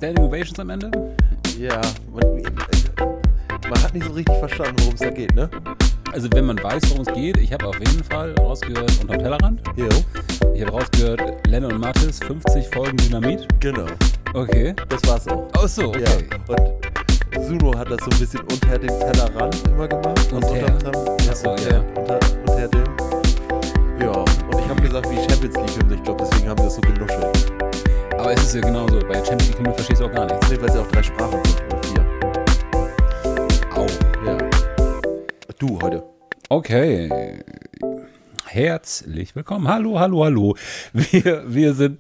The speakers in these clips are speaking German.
Standing Ovations am Ende? Ja, man hat nicht so richtig verstanden, worum es da geht, ne? Also wenn man weiß, worum es geht, ich habe auf jeden Fall rausgehört Unterm Tellerrand. Jo. Ich habe rausgehört Lenne und Mathis, 50 Folgen Dynamit. Genau. Okay. Das war's auch. Ach so, okay. Ja. Und Suno hat das so ein bisschen unter dem Tellerrand immer gemacht. Unter dem. Ja, und ich habe gesagt, wie Champions League, ich glaube, deswegen haben wir das so genuschelt. Aber es ist ja genauso, bei Champions League verstehst du auch gar nichts. Nee, weil es ja auch 3 Sprachen sind oder 4. Au. Ja. Du heute. Okay. Herzlich willkommen. Hallo. Wir sind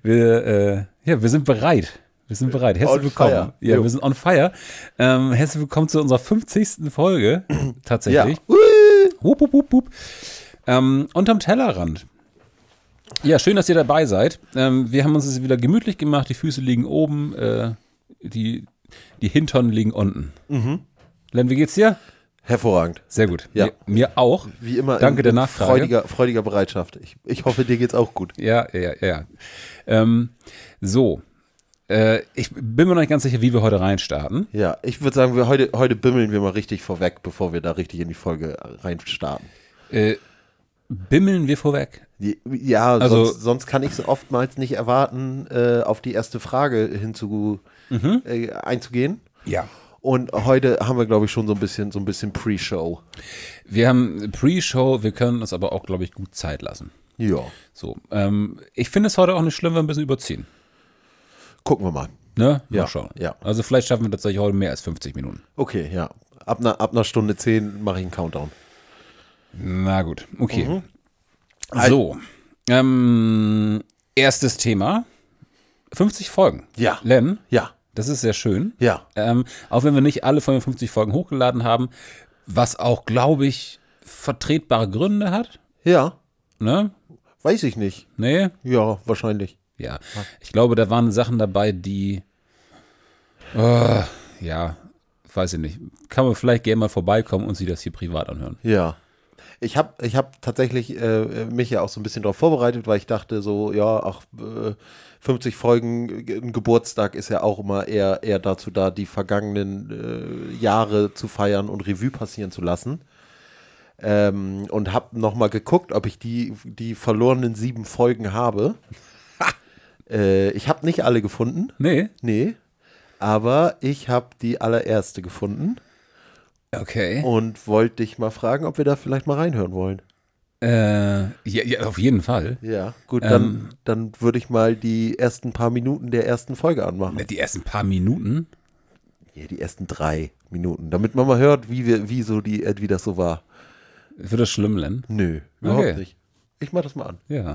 bereit. Wir sind bereit. Herzlich willkommen. Fire. Ja, Jo. wir sind on fire. Herzlich willkommen zu unserer 50. Folge. Tatsächlich. Ja. Hup, hup, hup, hup. Unterm Tellerrand. Ja, schön, dass ihr dabei seid. Wir haben uns jetzt wieder gemütlich gemacht. Die Füße liegen oben, die Hintern liegen unten. Mhm. Len, wie geht's dir? Hervorragend. Sehr gut. Ja. Mir auch. Wie immer. Danke der Nachfrage. Freudiger Bereitschaft. Ich hoffe, dir geht's auch gut. Ja. Ich bin mir noch nicht ganz sicher, wie wir heute reinstarten. Ja, ich würde sagen, heute bimmeln wir mal richtig vorweg, bevor wir da richtig in die Folge reinstarten. Bimmeln wir vorweg? Ja, Also, sonst kann ich es oftmals nicht erwarten, auf die erste Frage einzugehen. Ja. Und heute haben wir, glaube ich, schon so ein bisschen Pre-Show. Wir haben Pre-Show, wir können uns aber auch, glaube ich, gut Zeit lassen. Ja. So, ich finde es heute auch nicht schlimm, wenn wir ein bisschen überziehen. Gucken wir mal. Ne? Ja, Mal schauen. ja. Also vielleicht schaffen wir tatsächlich heute mehr als 50 Minuten. Okay, ja. Ab einer Stunde 10 mache ich einen Countdown. Na gut, okay. Mhm. So, erstes Thema. 50 Folgen. Ja. Len, Ja. das ist sehr schön. Ja. Auch wenn wir nicht alle von den 50 Folgen hochgeladen haben, was auch, glaube ich, vertretbare Gründe hat. Ja. Ne? Weiß ich nicht. Nee? Ja, wahrscheinlich. Ja. Ich glaube, da waren Sachen dabei, die, weiß ich nicht. Kann man vielleicht gerne mal vorbeikommen und sich das hier privat anhören. Ja. Ich hab tatsächlich mich ja auch so ein bisschen darauf vorbereitet, weil ich dachte so, 50 Folgen, ein Geburtstag ist ja auch immer eher dazu da, die vergangenen Jahre zu feiern und Revue passieren zu lassen. Und habe nochmal geguckt, ob ich die verlorenen 7 Folgen habe. Ich habe nicht alle gefunden. Nee. Aber ich habe die allererste gefunden. Okay. Und wollte dich mal fragen, ob wir da vielleicht mal reinhören wollen. Ja, auf jeden Fall. Ja, gut, dann würde ich mal die ersten paar Minuten der ersten Folge anmachen. Die ersten paar Minuten? Ja, die ersten 3 Minuten, damit man mal hört, wie das so war. Wird das schlimm, Len? Nö, überhaupt nicht. Ich mach das mal an. Ja.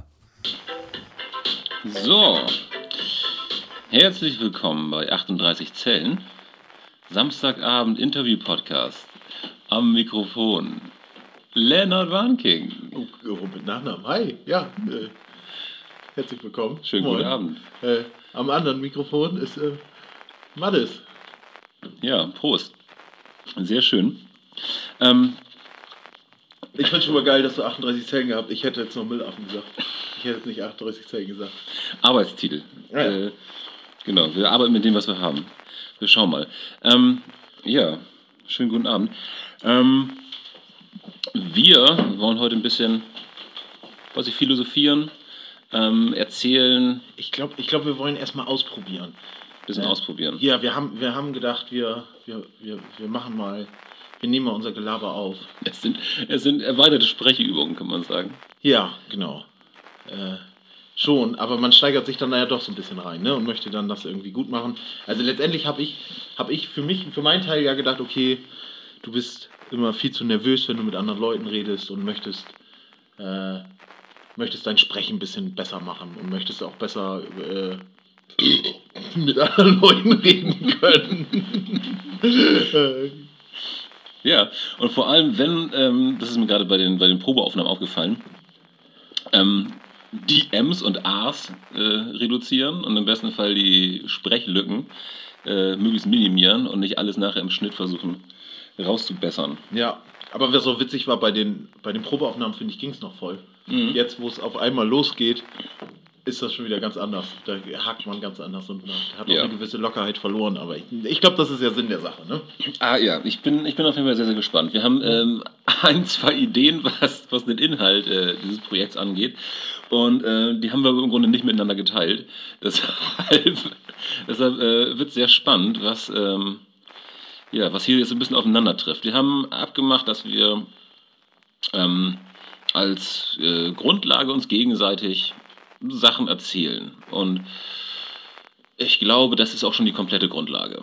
So, herzlich willkommen bei 38 Zellen, Samstagabend Interview-Podcast. Am Mikrofon Lennart Warnking. Oh, mit Nachnamen. Hi, ja, herzlich willkommen. Schönen Moin. guten Abend. Am anderen Mikrofon ist Mathis. Ja, Prost. Sehr schön. Ich finde schon mal geil, dass du 38 Zellen gehabt. Ich hätte jetzt noch Müllaffen gesagt. Ich hätte jetzt nicht 38 Zellen gesagt. Arbeitstitel. Ja. Genau, wir arbeiten mit dem, was wir haben. Wir schauen mal. Schönen guten Abend. Wir wollen heute ein bisschen, philosophieren, erzählen. Ich glaube, wir wollen erstmal ausprobieren. Ausprobieren. Ja, wir haben gedacht, wir machen mal, wir nehmen mal unser Gelaber auf. Es sind erweiterte Sprechübungen, kann man sagen. Ja, genau. Schon, aber man steigert sich dann doch so ein bisschen rein, ne, und möchte dann das irgendwie gut machen. Also letztendlich habe ich für meinen Teil ja gedacht, okay, du bist immer viel zu nervös, wenn du mit anderen Leuten redest und möchtest dein Sprechen ein bisschen besser machen und möchtest auch besser mit anderen Leuten reden können. Ja, und vor allem, wenn, das ist mir gerade bei den Probeaufnahmen aufgefallen, die M's und A's reduzieren und im besten Fall die Sprechlücken möglichst minimieren und nicht alles nachher im Schnitt versuchen rauszubessern. Ja, aber was so witzig war, bei den Probeaufnahmen, finde ich, ging es noch voll. Mhm. Jetzt, wo es auf einmal losgeht, ist das schon wieder ganz anders. Da hakt man ganz anders und hat auch Ja. eine gewisse Lockerheit verloren. Aber ich glaube, das ist ja Sinn der Sache, ne? Ja, ich bin auf jeden Fall sehr, sehr gespannt. Wir haben 2 Ideen, was den Inhalt dieses Projekts angeht. Und die haben wir im Grunde nicht miteinander geteilt. Deshalb wird es sehr spannend, was hier jetzt ein bisschen aufeinander trifft. Wir haben abgemacht, dass wir als Grundlage uns gegenseitig Sachen erzählen. Und ich glaube, das ist auch schon die komplette Grundlage.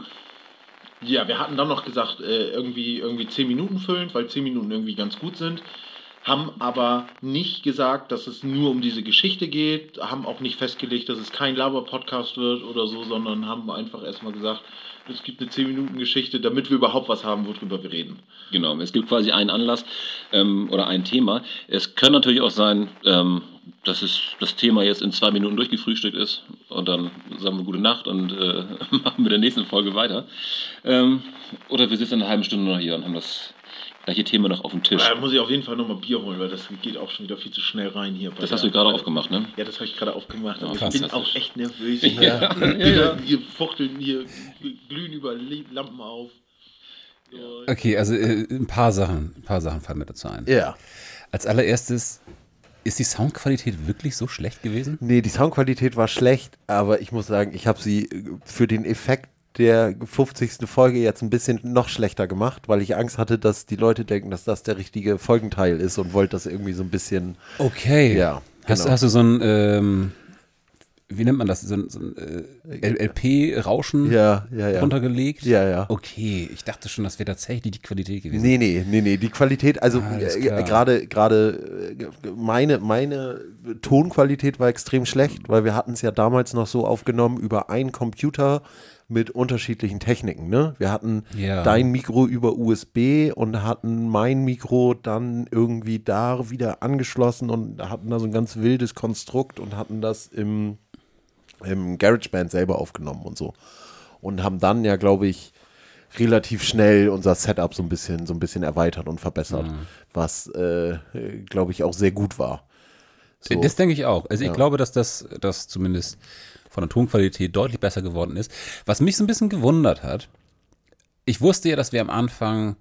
Ja, wir hatten dann noch gesagt, irgendwie 10 Minuten füllend, weil 10 Minuten irgendwie ganz gut sind. Haben aber nicht gesagt, dass es nur um diese Geschichte geht, haben auch nicht festgelegt, dass es kein Laber-Podcast wird oder so, sondern haben einfach erstmal gesagt, es gibt eine 10-Minuten-Geschichte, damit wir überhaupt was haben, worüber wir reden. Genau, es gibt quasi einen Anlass oder ein Thema. Es kann natürlich auch sein, dass das Thema jetzt in 2 Minuten durchgefrühstückt ist und dann sagen wir gute Nacht und machen mit der nächsten Folge weiter. Oder wir sitzen eine halbe Stunde noch hier und haben das gleiche Thema noch auf dem Tisch. Da muss ich auf jeden Fall nochmal Bier holen, weil das geht auch schon wieder viel zu schnell rein hier. Das hast du gerade aufgemacht, ne? Ja, das habe ich gerade aufgemacht, aber Ja, ich bin fantastisch. auch echt nervös. Ja. Wir fuchteln hier, glühen über Lampen auf. So. Okay, also ein paar Sachen fallen mir dazu ein. Ja. Als allererstes, ist die Soundqualität wirklich so schlecht gewesen? Nee, die Soundqualität war schlecht, aber ich muss sagen, ich habe sie für den Effekt der 50. Folge jetzt ein bisschen noch schlechter gemacht, weil ich Angst hatte, dass die Leute denken, dass das der richtige Folgenteil ist und wollte das irgendwie so ein bisschen, Okay. ja, Hast du so ein, wie nennt man das, so ein LP-Rauschen ja. runtergelegt? Ja. Okay, ich dachte schon, das wäre tatsächlich die Qualität gewesen. Nee, die Qualität, also Alles klar. gerade meine Tonqualität war extrem schlecht, weil wir hatten es ja damals noch so aufgenommen über einen Computer mit unterschiedlichen Techniken, ne? Wir hatten Ja. dein Mikro über USB und hatten mein Mikro dann irgendwie da wieder angeschlossen und hatten da so ein ganz wildes Konstrukt und hatten das im GarageBand selber aufgenommen und so. Und haben dann ja, glaube ich, relativ schnell unser Setup so ein bisschen erweitert und verbessert, was, glaube ich, auch sehr gut war. So. Das denke ich auch. Also ich Ja. glaube, dass das zumindest von der Tonqualität deutlich besser geworden ist. Was mich so ein bisschen gewundert hat, ich wusste ja, dass wir am Anfang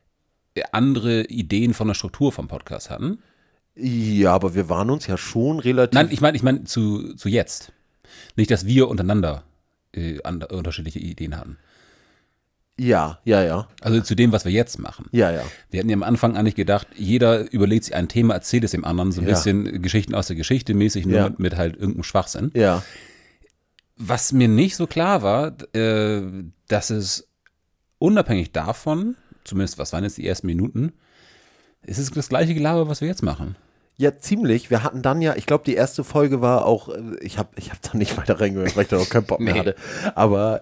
andere Ideen von der Struktur vom Podcast hatten. Ja, aber wir waren uns ja schon relativ. Nein, ich meine zu jetzt. Nicht, dass wir untereinander unterschiedliche Ideen hatten. Ja. Also zu dem, was wir jetzt machen. Ja. Wir hatten ja am Anfang eigentlich gedacht, jeder überlegt sich ein Thema, erzählt es dem anderen, so ein Ja. bisschen Geschichten aus der Geschichte mäßig, nur Ja. mit halt irgendeinem Schwachsinn. Ja. Was mir nicht so klar war, dass es unabhängig davon, zumindest was waren jetzt die ersten Minuten, ist es das gleiche Gelaber, was wir jetzt machen. Ja, ziemlich. Wir hatten dann ja, ich glaube, die erste Folge war auch, ich hab da nicht weiter reingehört, weil ich da auch keinen Bock mehr Nee. hatte. Aber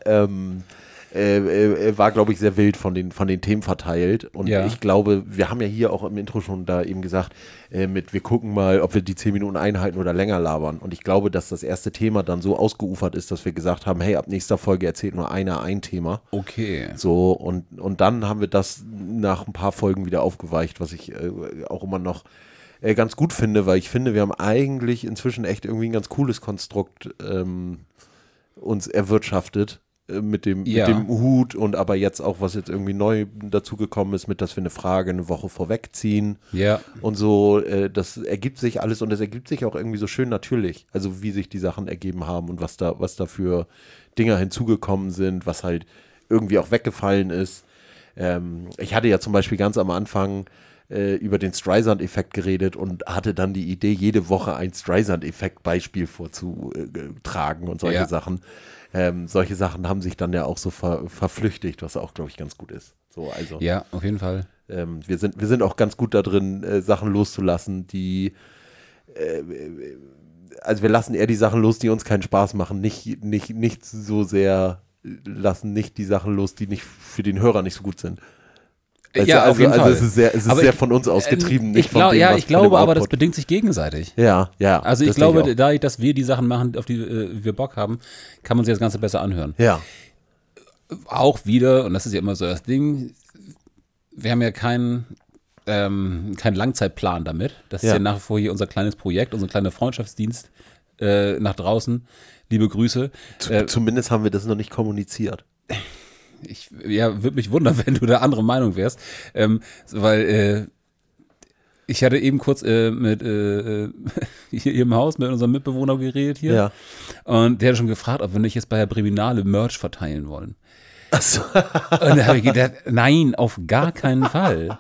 war, glaube ich, sehr wild von den Themen verteilt. Und Ja. ich glaube, wir haben ja hier auch im Intro schon da eben gesagt, wir gucken mal, ob wir die 10 Minuten einhalten oder länger labern. Und ich glaube, dass das erste Thema dann so ausgeufert ist, dass wir gesagt haben, hey, ab nächster Folge erzählt nur einer ein Thema. Okay. So, und dann haben wir das nach ein paar Folgen wieder aufgeweicht, was ich auch immer noch ganz gut finde, weil ich finde, wir haben eigentlich inzwischen echt irgendwie ein ganz cooles Konstrukt uns erwirtschaftet mit dem Hut und aber jetzt auch, was jetzt irgendwie neu dazugekommen ist, mit, dass wir eine Frage eine Woche vorwegziehen Ja. und so, das ergibt sich alles und es ergibt sich auch irgendwie so schön natürlich, also wie sich die Sachen ergeben haben und was da für Dinger hinzugekommen sind, was halt irgendwie auch weggefallen ist. Ich hatte ja zum Beispiel ganz am Anfang über den Streisand-Effekt geredet und hatte dann die Idee, jede Woche ein Streisand-Effekt-Beispiel vorzutragen und solche Ja. Sachen. Solche Sachen haben sich dann ja auch so verflüchtigt, was auch, glaube ich, ganz gut ist. So, also, Ja, auf jeden Fall. wir sind auch ganz gut da drin, Sachen loszulassen, die also wir lassen eher die Sachen los, die uns keinen Spaß machen, nicht so sehr lassen nicht die Sachen los, die nicht für den Hörer nicht so gut sind. Ja, auf jeden Fall. Es ist sehr von uns ausgetrieben, nicht von dem, was ich von glaube dem aber, das Output. bedingt sich gegenseitig. Ja. Also ich das denke glaube, auch. dadurch, dass wir die Sachen machen, auf die wir Bock haben, kann man sich das Ganze besser anhören. Ja, Auch wieder, und das ist ja immer so das Ding, wir haben ja keinen Langzeitplan damit. Das ist Ja. ja nach wie vor hier unser kleines Projekt, unser kleiner Freundschaftsdienst, nach draußen. Liebe Grüße. Zumindest haben wir das noch nicht kommuniziert. Würde mich wundern, wenn du da andere Meinung wärst, weil ich hatte eben kurz mit hier im Haus mit unserem Mitbewohner geredet hier. Ja. Und der hat schon gefragt, ob wir nicht jetzt bei der Breminale Merch verteilen wollen. Ach so. Und da habe ich gedacht, nein, auf gar keinen Fall.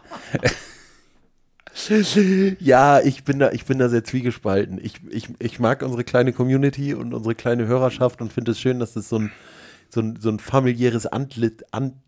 Ja, ich bin da sehr zwiegespalten. Ich mag unsere kleine Community und unsere kleine Hörerschaft und finde es schön, dass das so ein familiäres Antlitz?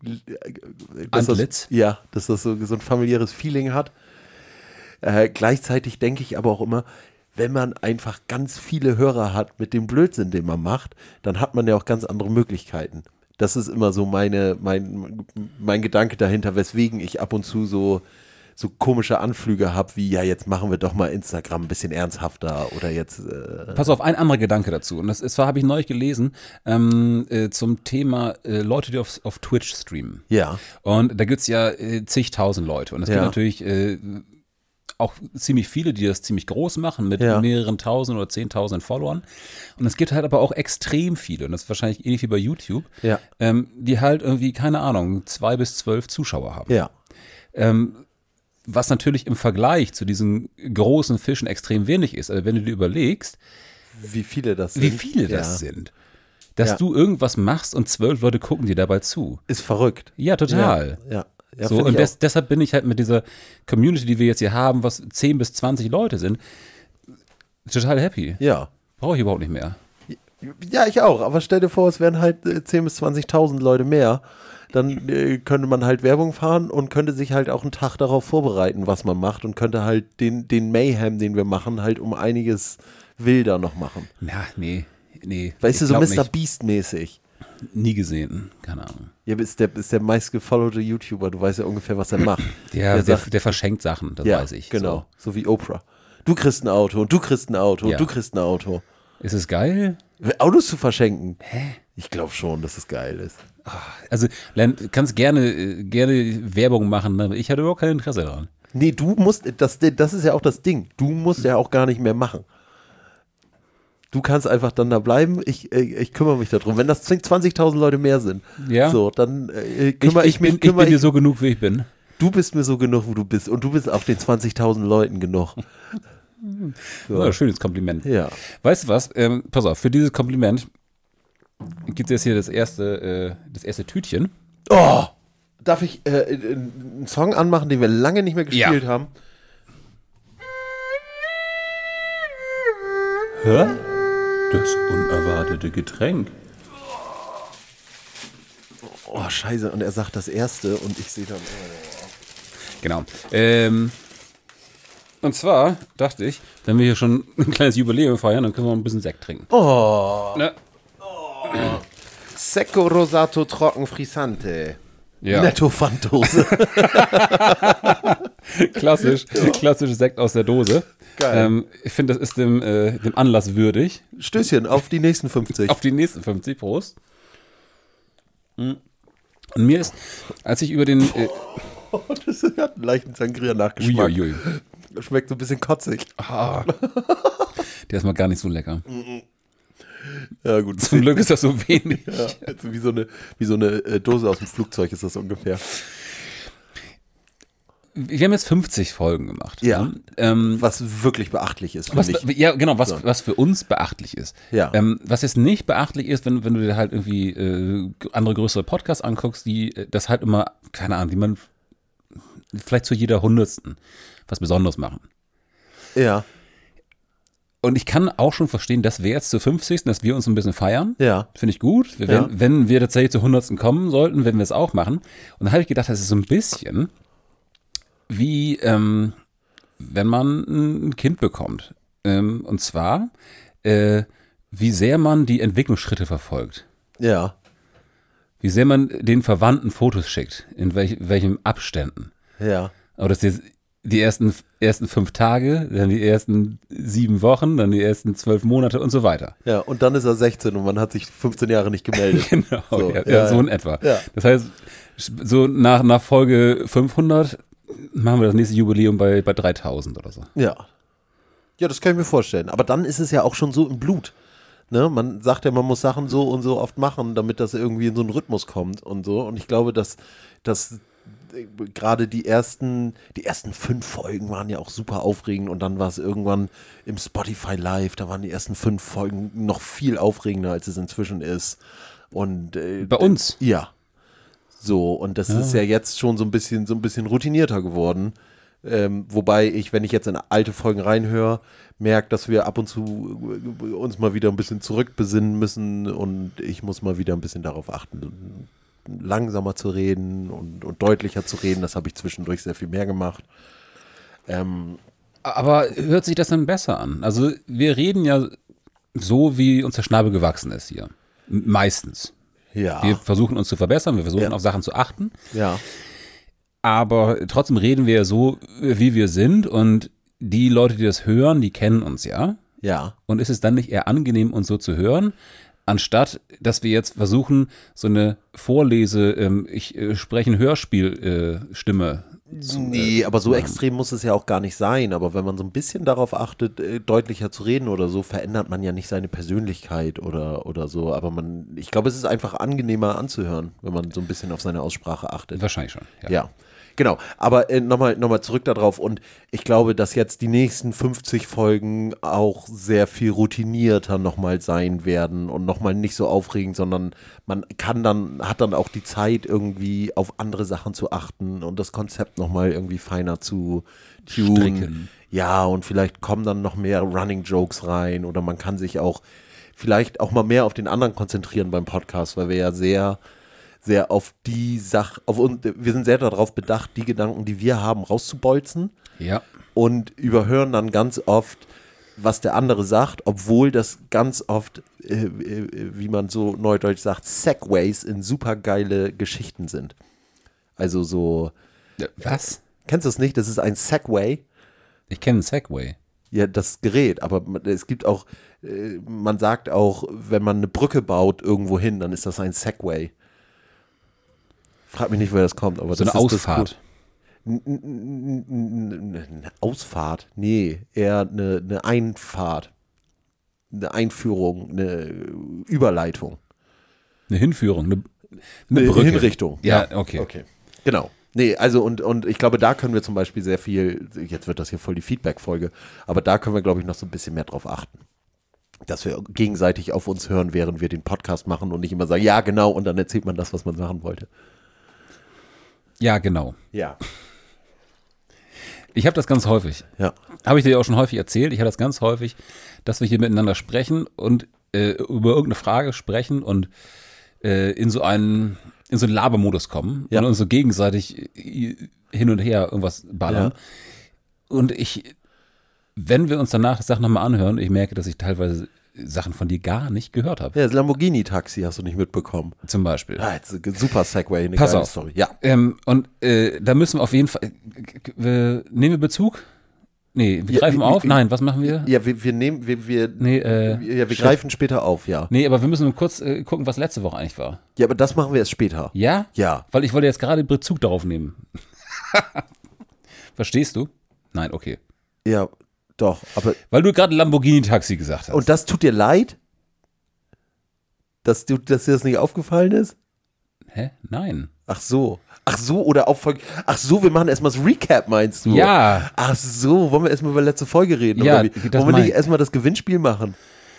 Dass das so ein familiäres Feeling hat. Gleichzeitig denke ich aber auch immer, wenn man einfach ganz viele Hörer hat mit dem Blödsinn, den man macht, dann hat man ja auch ganz andere Möglichkeiten. Das ist immer so mein Gedanke dahinter, weswegen ich ab und zu so komische Anflüge habe, wie, ja, jetzt machen wir doch mal Instagram ein bisschen ernsthafter oder jetzt. Pass auf, ein anderer Gedanke dazu. Und das habe ich neulich gelesen, zum Thema Leute, die auf Twitch streamen. Ja. Und da gibt es ja zigtausend Leute. Und es gibt natürlich auch ziemlich viele, die das ziemlich groß machen, mit mehreren tausend oder 10.000 Followern. Und es gibt halt aber auch extrem viele, und das ist wahrscheinlich ähnlich wie bei YouTube, die halt irgendwie, keine Ahnung, 2 bis 12 Zuschauer haben. Ja. Was natürlich im Vergleich zu diesen großen Fischen extrem wenig ist. Also wenn du dir überlegst, wie viele das sind. Dass du irgendwas machst und 12 Leute gucken dir dabei zu. Ist verrückt. Ja, total. Ja. So, und deshalb bin ich halt mit dieser Community, die wir jetzt hier haben, was 10 bis 20 Leute sind, total happy. Ja. Brauche ich überhaupt nicht mehr. Ja, ich auch. Aber stell dir vor, es wären halt 10.000 bis 20.000 Leute mehr. Dann könnte man halt Werbung fahren und könnte sich halt auch einen Tag darauf vorbereiten, was man macht, und könnte halt den Mayhem, den wir machen, halt um einiges wilder noch machen. Na, nee. Weißt du, so Mr. Beast-mäßig. Nie gesehen, keine Ahnung. Ja, ist der meistgefollowte YouTuber, du weißt ja ungefähr, was er macht. Der verschenkt Sachen, das weiß ich. Genau, so wie Oprah. Du kriegst ein Auto und du kriegst ein Auto und Ja. du kriegst ein Auto. Ist es geil? Autos zu verschenken? Hä? Ich glaube schon, dass es geil ist. Also, Len, kannst gerne Werbung machen, ne? Ich hatte überhaupt kein Interesse daran. Nee, du musst, das ist ja auch das Ding, du musst ja auch gar nicht mehr machen. Du kannst einfach dann da bleiben, ich kümmere mich darum. Wenn das 20.000 Leute mehr sind, so, dann kümmere ich mich. Ich bin dir so genug, wie ich bin. Du bist mir so genug, wo du bist, und du bist auch den 20.000 Leuten genug. So. Ja, schönes Kompliment. Ja. Weißt du was? Pass auf, für dieses Kompliment gibt es jetzt hier das erste Tütchen. Oh! Darf ich einen Song anmachen, den wir lange nicht mehr gespielt haben? Hä? Das unerwartete Getränk. Oh, scheiße. Und er sagt das erste und ich sehe dann. Genau. Und zwar dachte ich, wenn wir hier schon ein kleines Jubiläum feiern, dann können wir ein bisschen Sekt trinken. Oh! Ne? Secco Rosato Trocken Frisante. Ja. Netto Pfanddose. Klassisch Sekt aus der Dose. Geil. Ich finde, das ist dem Anlass würdig. Stößchen, auf die nächsten 50. Auf die nächsten 50, Prost. Und mir ist, als ich über den... Das hat einen leichten Sangria-Nachgeschmack. Uiuiui. Schmeckt so ein bisschen kotzig. Der ist mal gar nicht so lecker. Ja, gut. Zum Glück ist das so wenig. Ja, also wie so eine Dose aus dem Flugzeug ist das ungefähr. Wir haben jetzt 50 Folgen gemacht. Ja. Ne? Was wirklich beachtlich ist, finde ich. Ja, genau, was für uns beachtlich ist. Ja. Was jetzt nicht beachtlich ist, wenn du dir halt irgendwie andere größere Podcasts anguckst, die das halt immer, keine Ahnung, die man vielleicht zu jeder Hundertsten was Besonderes machen. Ja. Und ich kann auch schon verstehen, dass wir jetzt zur 50. dass wir uns ein bisschen feiern. Ja. Finde ich gut. Wenn wir tatsächlich zur 100. kommen sollten, werden wir es auch machen. Und dann habe ich gedacht, das ist so ein bisschen wie, wenn man ein Kind bekommt. Und zwar, wie sehr man die Entwicklungsschritte verfolgt. Ja. Wie sehr man den Verwandten Fotos schickt. In welchen Abständen. Ja. Aber das ist die ersten 5 Tage, dann die ersten 7 Wochen, dann die ersten 12 Monate und so weiter. Ja, und dann ist er 16 und man hat sich 15 Jahre nicht gemeldet. Genau, so, so in etwa. Ja. Das heißt, so nach Folge 500 machen wir das nächste Jubiläum bei 3000 oder so. Ja. Ja, das kann ich mir vorstellen. Aber dann ist es ja auch schon so im Blut. Ne? Man sagt ja, man muss Sachen so und so oft machen, damit das irgendwie in so einen Rhythmus kommt und so. Und ich glaube, dass gerade die ersten 5 Folgen waren ja auch super aufregend und dann war es irgendwann im Spotify Live, da waren die ersten 5 Folgen noch viel aufregender, als es inzwischen ist. Und Bei uns? Ja. So, und das ist ja jetzt schon so ein bisschen routinierter geworden. Wobei ich, wenn ich jetzt in alte Folgen reinhöre, merke, dass wir ab und zu uns mal wieder ein bisschen zurückbesinnen müssen und ich muss mal wieder ein bisschen darauf achten, langsamer zu reden und deutlicher zu reden. Das habe ich zwischendurch sehr viel mehr gemacht. Aber hört sich das dann besser an? Also wir reden ja so, wie uns der Schnabel gewachsen ist hier. Meistens. Ja. Wir versuchen uns zu verbessern, wir versuchen Ja. auf Sachen zu achten. Ja. Aber trotzdem reden wir ja so, wie wir sind. Und die Leute, die das hören, die kennen uns ja. Ja. Und ist es dann nicht eher angenehm, uns so zu hören, anstatt, dass wir jetzt versuchen, so eine ich spreche ein Hörspiel-Stimme Nee, aber so extrem muss es ja auch gar nicht sein. Aber wenn man so ein bisschen darauf achtet, deutlicher zu reden oder so, verändert man ja nicht seine Persönlichkeit oder so. Aber ich glaube, es ist einfach angenehmer anzuhören, wenn man so ein bisschen auf seine Aussprache achtet. wahrscheinlich schon. Ja, genau. Aber nochmal zurück darauf. Und ich glaube, dass jetzt die nächsten 50 Folgen auch sehr viel routinierter nochmal sein werden und nochmal nicht so aufregend, sondern man hat dann auch die Zeit, irgendwie auf andere Sachen zu achten und das Konzept nochmal irgendwie feiner zu tunen. Stricken. Ja, und vielleicht kommen dann noch mehr Running Jokes rein oder man kann sich auch vielleicht auch mal mehr auf den anderen konzentrieren beim Podcast, weil wir ja sehr auf die wir sind sehr darauf bedacht, die Gedanken, die wir haben, rauszubolzen Ja. und überhören dann ganz oft, was der andere sagt, obwohl das ganz oft, wie man so neudeutsch sagt, Segways in super geile Geschichten sind. Also so, Was? kennst du es nicht? Das ist ein Segway. Ich kenne einen Segway. Ja, das Gerät, aber es gibt auch, man sagt auch, wenn man eine Brücke baut irgendwo hin, dann ist das ein Segway. Frag mich nicht, woher das kommt, aber So das eine ist Ausfahrt. Eine Ausfahrt? Nee, eher eine Einfahrt. Eine Einführung, eine Überleitung. Eine Hinführung, eine Eine Brücke. Hinrichtung. Ja, okay. Genau. Nee, also und ich glaube, da können wir zum Beispiel sehr viel, jetzt wird das hier voll die Feedback-Folge, aber da können wir, glaube ich, noch so ein bisschen mehr drauf achten. Dass wir gegenseitig auf uns hören, während wir den Podcast machen und nicht immer sagen, ja, genau, und dann erzählt man das, was man machen wollte. Ja, genau. Ja. Ich habe das ganz häufig. Ja. Habe ich dir auch schon häufig erzählt. Ich habe das ganz häufig, dass wir hier miteinander sprechen und über irgendeine Frage sprechen und in so einen Labermodus kommen Ja. und uns so gegenseitig hin und her irgendwas ballern. Ja. Und wenn wir uns danach das Sachen nochmal anhören, ich merke, dass ich teilweise Sachen von dir gar nicht gehört habe. Ja, das Lamborghini-Taxi hast du nicht mitbekommen. Zum Beispiel. Ja, jetzt ein super Segway, eine Pass geile auf. Story. Ja. Da müssen wir auf jeden Fall, nehmen wir Bezug? Nee, wir Ja, greifen auf? Nein, was machen wir? Ja, wir nehmen, Nee, wir greifen später auf, ja. Nee, aber wir müssen kurz gucken, was letzte Woche eigentlich war. Ja, aber das machen wir erst später. Ja? Ja. Weil ich wollte jetzt gerade Bezug darauf nehmen. Verstehst du? Nein, okay. Ja, doch, aber Weil du gerade Lamborghini-Taxi gesagt hast. und das tut dir leid? Dass dir das nicht aufgefallen ist? Hä? Nein. Ach so, oder auch Folge. Ach so, wir machen erstmal das Recap, meinst du? Ja. Ach so, wollen wir erstmal über letzte Folge reden? Ja, oder wie? das Wollen wir mein nicht ich. erstmal das Gewinnspiel machen?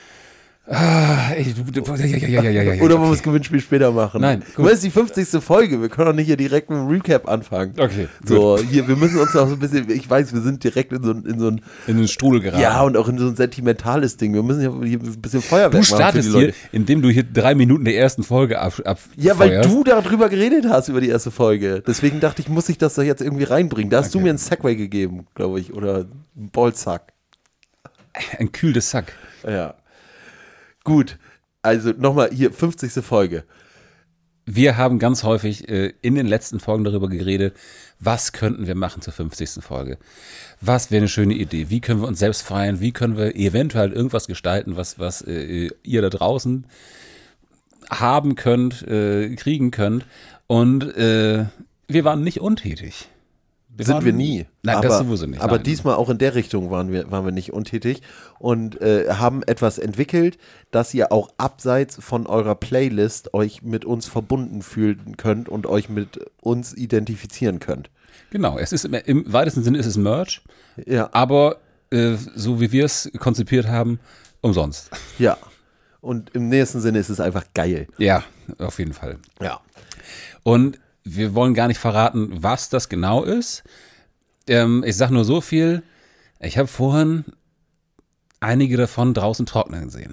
Ja. Oder wollen wir das Gewinnspiel später machen? Nein, Guck mal, das ist die 50. Folge. Wir können doch nicht hier direkt mit dem Recap anfangen. Okay, So, hier, wir müssen uns auch so ein bisschen, ich weiß, wir sind direkt in so ein in den Strudel geraten. ja, und auch in so ein sentimentales Ding. Wir müssen hier ein bisschen Feuerwerk Du machen für die startest Leute. hier, indem du hier 3 Minuten der ersten Folge Ja, weil abfeuerst. du darüber geredet hast, über die erste Folge. Deswegen dachte ich, muss ich das da jetzt irgendwie reinbringen. Da hast du mir einen Segway gegeben, glaube ich, oder einen Ballsack. Ein kühltes Sack. Ja. Gut, also nochmal hier, 50. Folge. Wir haben ganz häufig in den letzten Folgen darüber geredet, was könnten wir machen zur 50. Folge? Was wäre eine schöne Idee? Wie können wir uns selbst feiern? Wie können wir eventuell irgendwas gestalten, was ihr da draußen haben könnt, kriegen könnt? Und wir waren nicht untätig. Sind wir nie. Nein, aber, das sowieso nicht. Aber Nein. diesmal auch in der Richtung waren wir nicht untätig und haben etwas entwickelt, dass ihr auch abseits von eurer Playlist euch mit uns verbunden fühlen könnt und euch mit uns identifizieren könnt. Genau, es ist im weitesten Sinne ist es Merch, Ja, aber so wie wir es konzipiert haben, umsonst. ja. Und im nächsten Sinne ist es einfach geil. Ja, auf jeden Fall. Ja. Und wir wollen gar nicht verraten, was das genau ist. Ich sag nur so viel. Ich habe vorhin einige davon draußen trocknen gesehen.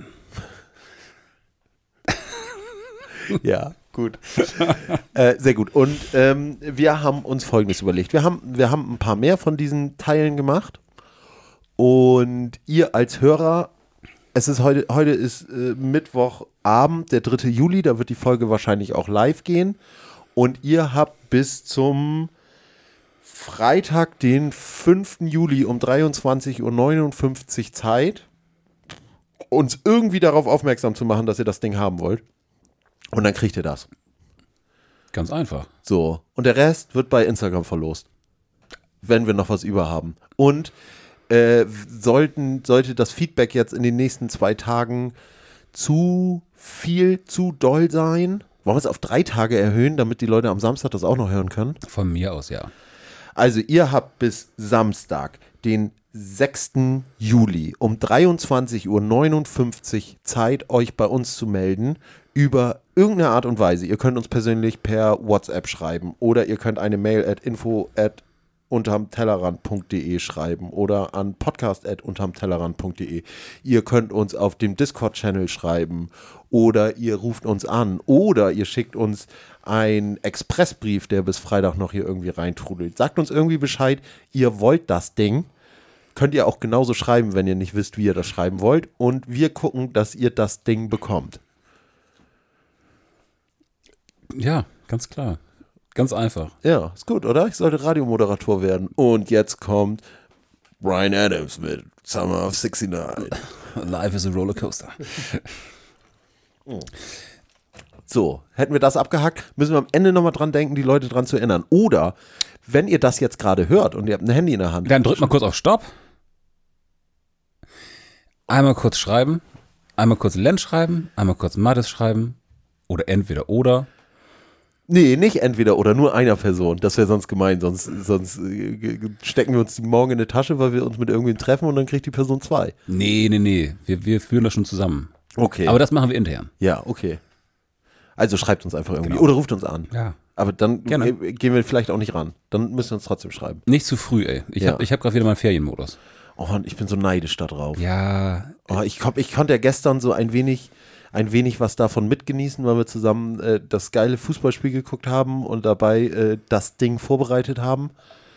Ja, gut. Sehr gut. Und wir haben uns Folgendes überlegt. Wir haben ein paar mehr von diesen Teilen gemacht. Und ihr als Hörer, es ist heute ist Mittwochabend, der 3. Juli, da wird die Folge wahrscheinlich auch live gehen. Und ihr habt bis zum Freitag, den 5. Juli um 23:59 Uhr Zeit, uns irgendwie darauf aufmerksam zu machen, dass ihr das Ding haben wollt. Und dann kriegt ihr das. Ganz einfach. So. Und der Rest wird bei Instagram verlost. Wenn wir noch was über haben. Und sollte das Feedback jetzt in den nächsten 2 Tagen zu doll sein, wollen wir es auf 3 Tage erhöhen, damit die Leute am Samstag das auch noch hören können? Von mir aus, ja. Also ihr habt bis Samstag, den 6. Juli um 23:59 Uhr Zeit, euch bei uns zu melden über irgendeine Art und Weise. Ihr könnt uns persönlich per WhatsApp schreiben oder ihr könnt eine Mail info@untermtellerrand.de schreiben oder an podcast@untermtellerrand.de. Ihr könnt uns auf dem Discord-Channel schreiben oder ihr ruft uns an oder ihr schickt uns einen Expressbrief, der bis Freitag noch hier irgendwie reintrudelt. Sagt uns irgendwie Bescheid, ihr wollt das Ding. Könnt ihr auch genauso schreiben, wenn ihr nicht wisst, wie ihr das schreiben wollt. Und wir gucken, dass ihr das Ding bekommt. Ja, ganz klar. Ganz einfach. Ja, ist gut, oder? Ich sollte Radiomoderator werden. Und jetzt kommt Bryan Adams mit Summer of 69. Life is a Rollercoaster. So, hätten wir das abgehackt, müssen wir am Ende nochmal dran denken, die Leute dran zu erinnern. Oder, wenn ihr das jetzt gerade hört und ihr habt ein Handy in der Hand. Dann drückt mal kurz auf Stopp. Einmal kurz schreiben. Einmal kurz Len schreiben. Einmal kurz Mattes schreiben. Oder entweder oder. Nee, nicht entweder oder, nur einer Person. Das wäre sonst gemein. Sonst stecken wir uns die morgen in eine Tasche, weil wir uns mit irgendwem treffen und dann kriegt die Person 2. Nee. Wir führen das schon zusammen. Okay. Aber das machen wir intern. Ja, okay. Also schreibt uns einfach irgendwie. Genau. Oder ruft uns an. Ja. Aber dann Gerne. gehen wir vielleicht auch nicht ran. Dann müssen wir uns trotzdem schreiben. Nicht zu früh, ey. Ich Ja. hab gerade wieder meinen Ferienmodus. Oh, und ich bin so neidisch da drauf. Ja. Oh, ich konnte ja gestern so ein wenig was davon mitgenießen, weil wir zusammen das geile Fußballspiel geguckt haben und dabei das Ding vorbereitet haben.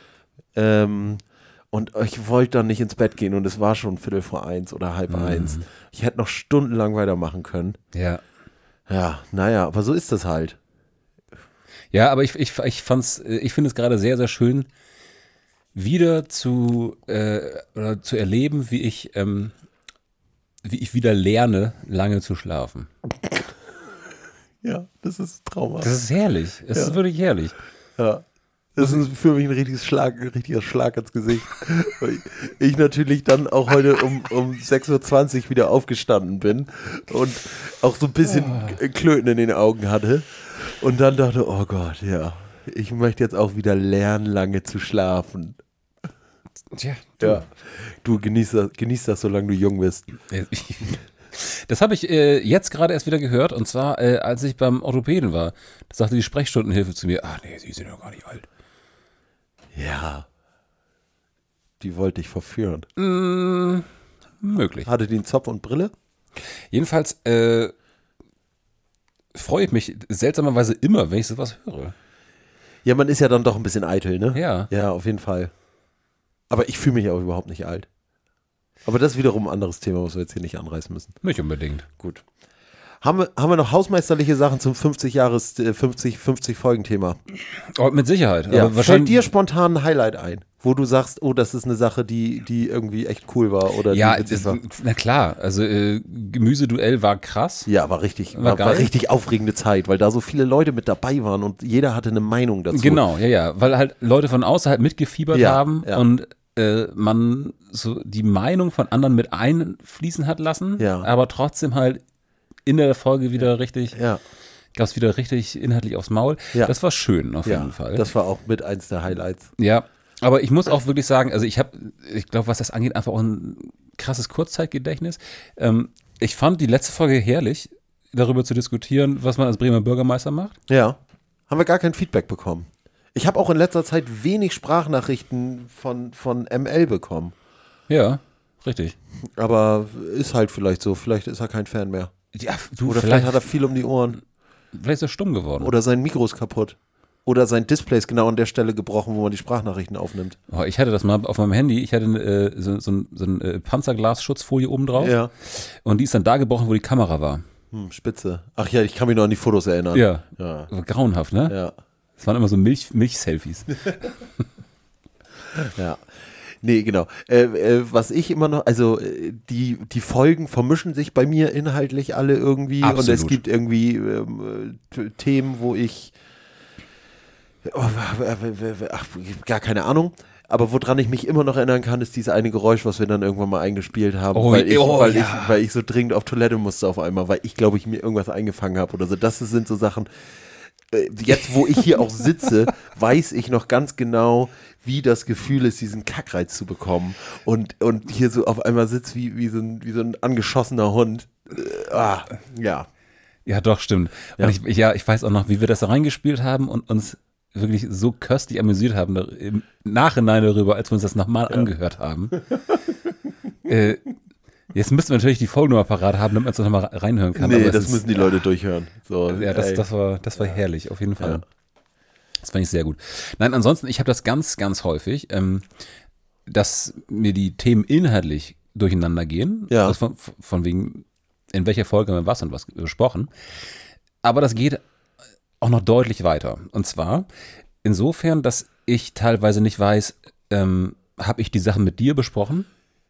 Und ich wollte dann nicht ins Bett gehen und es war schon 1:15 oder 12:30. Ich hätte noch stundenlang weitermachen können. Ja. Ja, naja, aber so ist das halt. Ja, aber ich finde es gerade sehr, sehr schön, wieder zu erleben, wie ich wieder lerne, lange zu schlafen. Ja, das ist traumhaft. Das ist herrlich. Es ist wirklich herrlich. Ja. Das ist für mich ein richtiger Schlag ins Gesicht. Weil ich natürlich dann auch heute um 6:20 Uhr wieder aufgestanden bin und auch so ein bisschen Klöten in den Augen hatte. Und dann dachte, oh Gott, ja, ich möchte jetzt auch wieder lernen, lange zu schlafen. Tja, Ja, du genießt das, solange du jung bist. Das habe ich jetzt gerade erst wieder gehört, und zwar, als ich beim Orthopäden war. Da sagte die Sprechstundenhilfe zu mir, ach nee, Sie sind ja gar nicht alt. Ja, die wollte ich verführen. Möglich. Hatte die einen Zopf und Brille? Jedenfalls freue ich mich seltsamerweise immer, wenn ich sowas höre. Ja, man ist ja dann doch ein bisschen eitel, ne? Ja. Ja, auf jeden Fall. Aber ich fühle mich auch überhaupt nicht alt. Aber das ist wiederum ein anderes Thema, was wir jetzt hier nicht anreißen müssen. Nicht unbedingt. Gut. Haben wir noch hausmeisterliche Sachen zum 50 Folgen-Thema? Oh, mit Sicherheit. Ja. Aber Fällt wahrscheinlich, dir spontan ein Highlight ein, wo du sagst, oh, das ist eine Sache, die irgendwie echt cool war? Oder ja, die witzig war? na klar. Also Gemüseduell war krass. Ja, war richtig, War geil. war richtig aufregende Zeit, weil da so viele Leute mit dabei waren und jeder hatte eine Meinung dazu. Genau, ja. Weil halt Leute von außerhalb mitgefiebert Ja, haben ja. und man so die Meinung von anderen mit einfließen hat lassen, Ja. aber trotzdem halt in der Folge wieder richtig, Ja, gab es wieder richtig inhaltlich aufs Maul. Ja. Das war schön auf ja, jeden Fall. das war auch mit eins der Highlights. Ja, aber ich muss auch wirklich sagen, also ich glaube, was das angeht, einfach auch ein krasses Kurzzeitgedächtnis. Ich fand die letzte Folge herrlich, darüber zu diskutieren, was man als Bremer Bürgermeister macht. Ja, haben wir gar kein Feedback bekommen. Ich habe auch in letzter Zeit wenig Sprachnachrichten von ML bekommen. Ja, richtig. Aber ist halt vielleicht so. Vielleicht ist er kein Fan mehr. Ja, du, Oder vielleicht hat er viel um die Ohren. vielleicht ist er stumm geworden. Oder sein Mikro ist kaputt. Oder sein Display ist genau an der Stelle gebrochen, wo man die Sprachnachrichten aufnimmt. Oh, ich hatte das mal auf meinem Handy, ich hatte so ein Panzerglas-Schutzfolie oben drauf Ja. und die ist dann da gebrochen, wo die Kamera war. Spitze. Ach ja, ich kann mich noch an die Fotos erinnern. Ja, Ja. war grauenhaft, ne? Ja. Das waren immer so Milch-Selfies. Ja. Nee, genau. Was ich immer noch, also die Folgen vermischen sich bei mir inhaltlich alle irgendwie. Absolut. Und es gibt irgendwie Themen, wo ich gar keine Ahnung. Aber woran ich mich immer noch erinnern kann, ist dieses eine Geräusch, was wir dann irgendwann mal eingespielt haben, Oh, weil ja. ich so dringend auf Toilette musste auf einmal, weil ich glaube, ich mir irgendwas eingefangen habe oder so. Das sind so Sachen. Jetzt, wo ich hier auch sitze, weiß ich noch ganz genau, wie das Gefühl ist, diesen Kackreiz zu bekommen. Und hier so auf einmal sitzt wie so ein angeschossener Hund. Ja. Ja, doch, stimmt. Ja. Und ich weiß auch noch, wie wir das da reingespielt haben und uns wirklich so köstlich amüsiert haben im Nachhinein darüber, als wir uns das nochmal angehört haben. Jetzt müssten wir natürlich die Folgennummer parat haben, damit man es nochmal reinhören kann. Nee, aber das müssen die Leute durchhören. So, Ja, das war herrlich, auf jeden Fall. Ja. Das fand ich sehr gut. Nein, ansonsten, ich habe das ganz, ganz häufig, dass mir die Themen inhaltlich durcheinander gehen. Ja. Also von wegen, in welcher Folge haben wir was und was besprochen. Aber das geht auch noch deutlich weiter. Und zwar insofern, dass ich teilweise nicht weiß, habe ich die Sachen mit dir besprochen?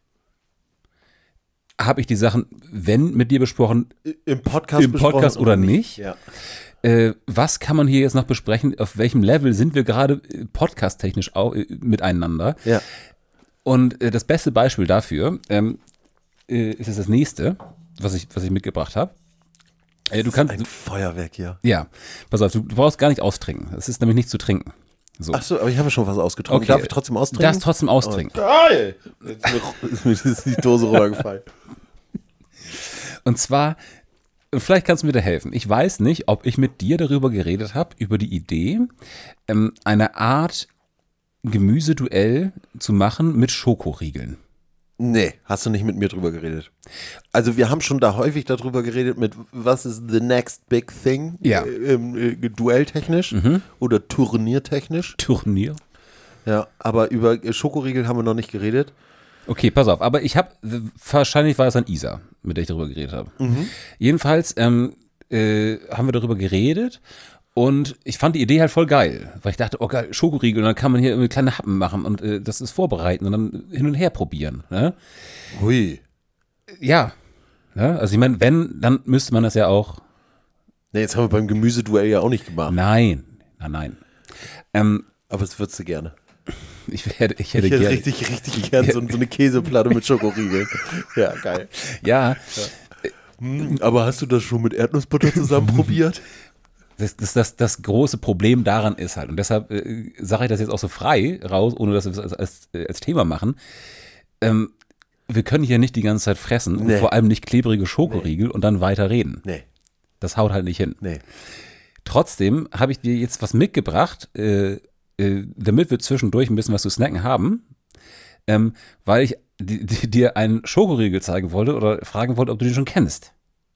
Habe ich die Sachen, wenn mit dir besprochen, im Podcast besprochen oder nicht? Ja. Was kann man hier jetzt noch besprechen? Auf welchem Level sind wir gerade podcast-technisch miteinander? Ja. Und das beste Beispiel dafür ist es das nächste, was ich mitgebracht habe. Du kannst Ein Feuerwerk hier. Ja, pass auf, du brauchst gar nicht austrinken. Es ist nämlich nicht zu trinken. So. Achso, aber ich habe schon was ausgetrunken. Okay. Darf ich trotzdem Du austrinken? darfst trotzdem austrinken. Geil! Jetzt ist die Dose runtergefallen. Und zwar, vielleicht kannst du mir da helfen. Ich weiß nicht, ob ich mit dir darüber geredet habe, über die Idee, eine Art Gemüseduell zu machen mit Schokoriegeln. Nee, hast du nicht mit mir drüber geredet. Also wir haben schon da häufig darüber geredet mit, was ist the next big thing? Ja. Duelltechnisch oder turniertechnisch. Turnier. Ja, aber über Schokoriegel haben wir noch nicht geredet. Okay, pass auf, aber wahrscheinlich war es dann Isa, mit der ich darüber geredet habe. Jedenfalls haben wir darüber geredet und ich fand die Idee halt voll geil, weil ich dachte, oh geil, Schokoriegel und dann kann man hier irgendwie kleine Happen machen und das ist vorbereiten und dann hin und her probieren. Ne? Hui. Ja, ne? Also ich meine, wenn, dann müsste man das ja auch. Nee, jetzt haben wir beim Gemüseduell ja auch nicht gemacht. Nein. Aber das würdest du gerne. Ich hätte Ich hätte gerne. richtig gern so eine Käseplatte mit Schokoriegeln. Ja, geil. Ja, Aber hast du das schon mit Erdnussbutter zusammen probiert? das große Problem daran ist halt, und deshalb sage ich das jetzt auch so frei raus, ohne dass wir es als Thema machen. Wir können hier nicht die ganze Zeit fressen und Nee. vor allem nicht klebrige Schokoriegel und dann weiter reden. Nee, Das haut halt nicht hin. nee. Trotzdem habe ich dir jetzt was mitgebracht, damit wir zwischendurch ein bisschen was zu snacken haben, weil ich dir einen Schokoriegel zeigen wollte oder fragen wollte, ob du den schon kennst.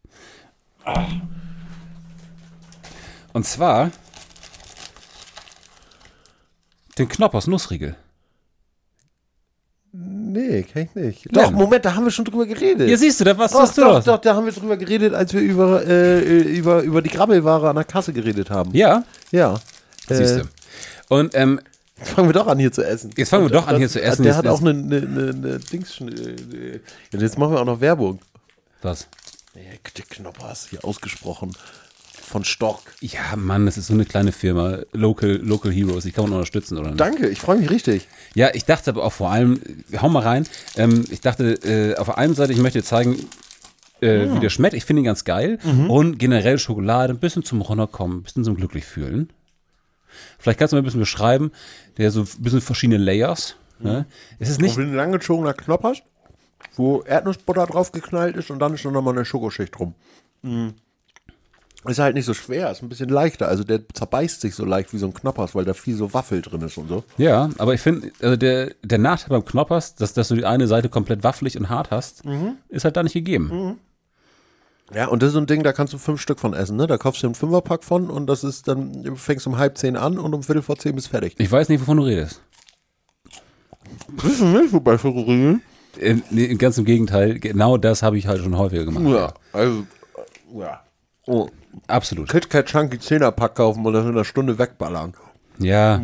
Und zwar den Knoppers Nussriegel. Nee, kenn ich nicht. Ja. Doch, Moment, da haben wir schon drüber geredet. Ja, siehst du, da was Doch, hast du doch, das. doch, da haben wir drüber geredet, als wir über die Grabbelware an der Kasse geredet haben. Ja, Ja. siehst du. Und Jetzt fangen wir doch an, hier zu essen. jetzt fangen wir doch an, hier zu essen. Der Jetzt- hat auch eine Dings. Jetzt machen wir auch noch Werbung. Was? Der Knoppers, hier ausgesprochen. Von Stork. Ja, Mann, das ist so eine kleine Firma. Local Heroes. Ich kann man unterstützen, oder nicht? Danke, ich freue mich richtig. Ja, ich dachte aber auch vor allem, hau mal rein, ich dachte, auf der einen Seite, ich möchte dir zeigen, wie der schmeckt. Ich finde ihn ganz geil. Und generell Schokolade, ein bisschen zum Runterkommen, ein bisschen zum glücklich fühlen. Vielleicht kannst du mal ein bisschen beschreiben, der so ein bisschen verschiedene Layers. Ne? Es ist nicht, Und ein langgezogener Knoppers, wo Erdnussbutter drauf geknallt ist und dann ist noch mal eine Schokoschicht drum. Ist halt nicht so schwer, ist ein bisschen leichter. Also der zerbeißt sich so leicht wie so ein Knoppers, weil da viel so Waffel drin ist und so. ja, aber ich finde, also der Nachteil beim Knoppers, dass du die eine Seite komplett waffelig und hart hast, ist halt da nicht gegeben. Ja, und das ist so ein Ding, da kannst du 5 Stück von essen, ne? Da kaufst du einen 5er-Pack von und das ist dann, du fängst um 9:30 an und um 10:15 bist fertig. Ich weiß nicht, wovon du redest. Bist du nicht so bei Schokoriegeln? Nee, ganz im Gegenteil, genau das habe ich halt schon häufiger gemacht. Ja, also, ja. Oh, Absolut. KitKat Chunky 10er-Pack kaufen und das in einer Stunde wegballern. Ja.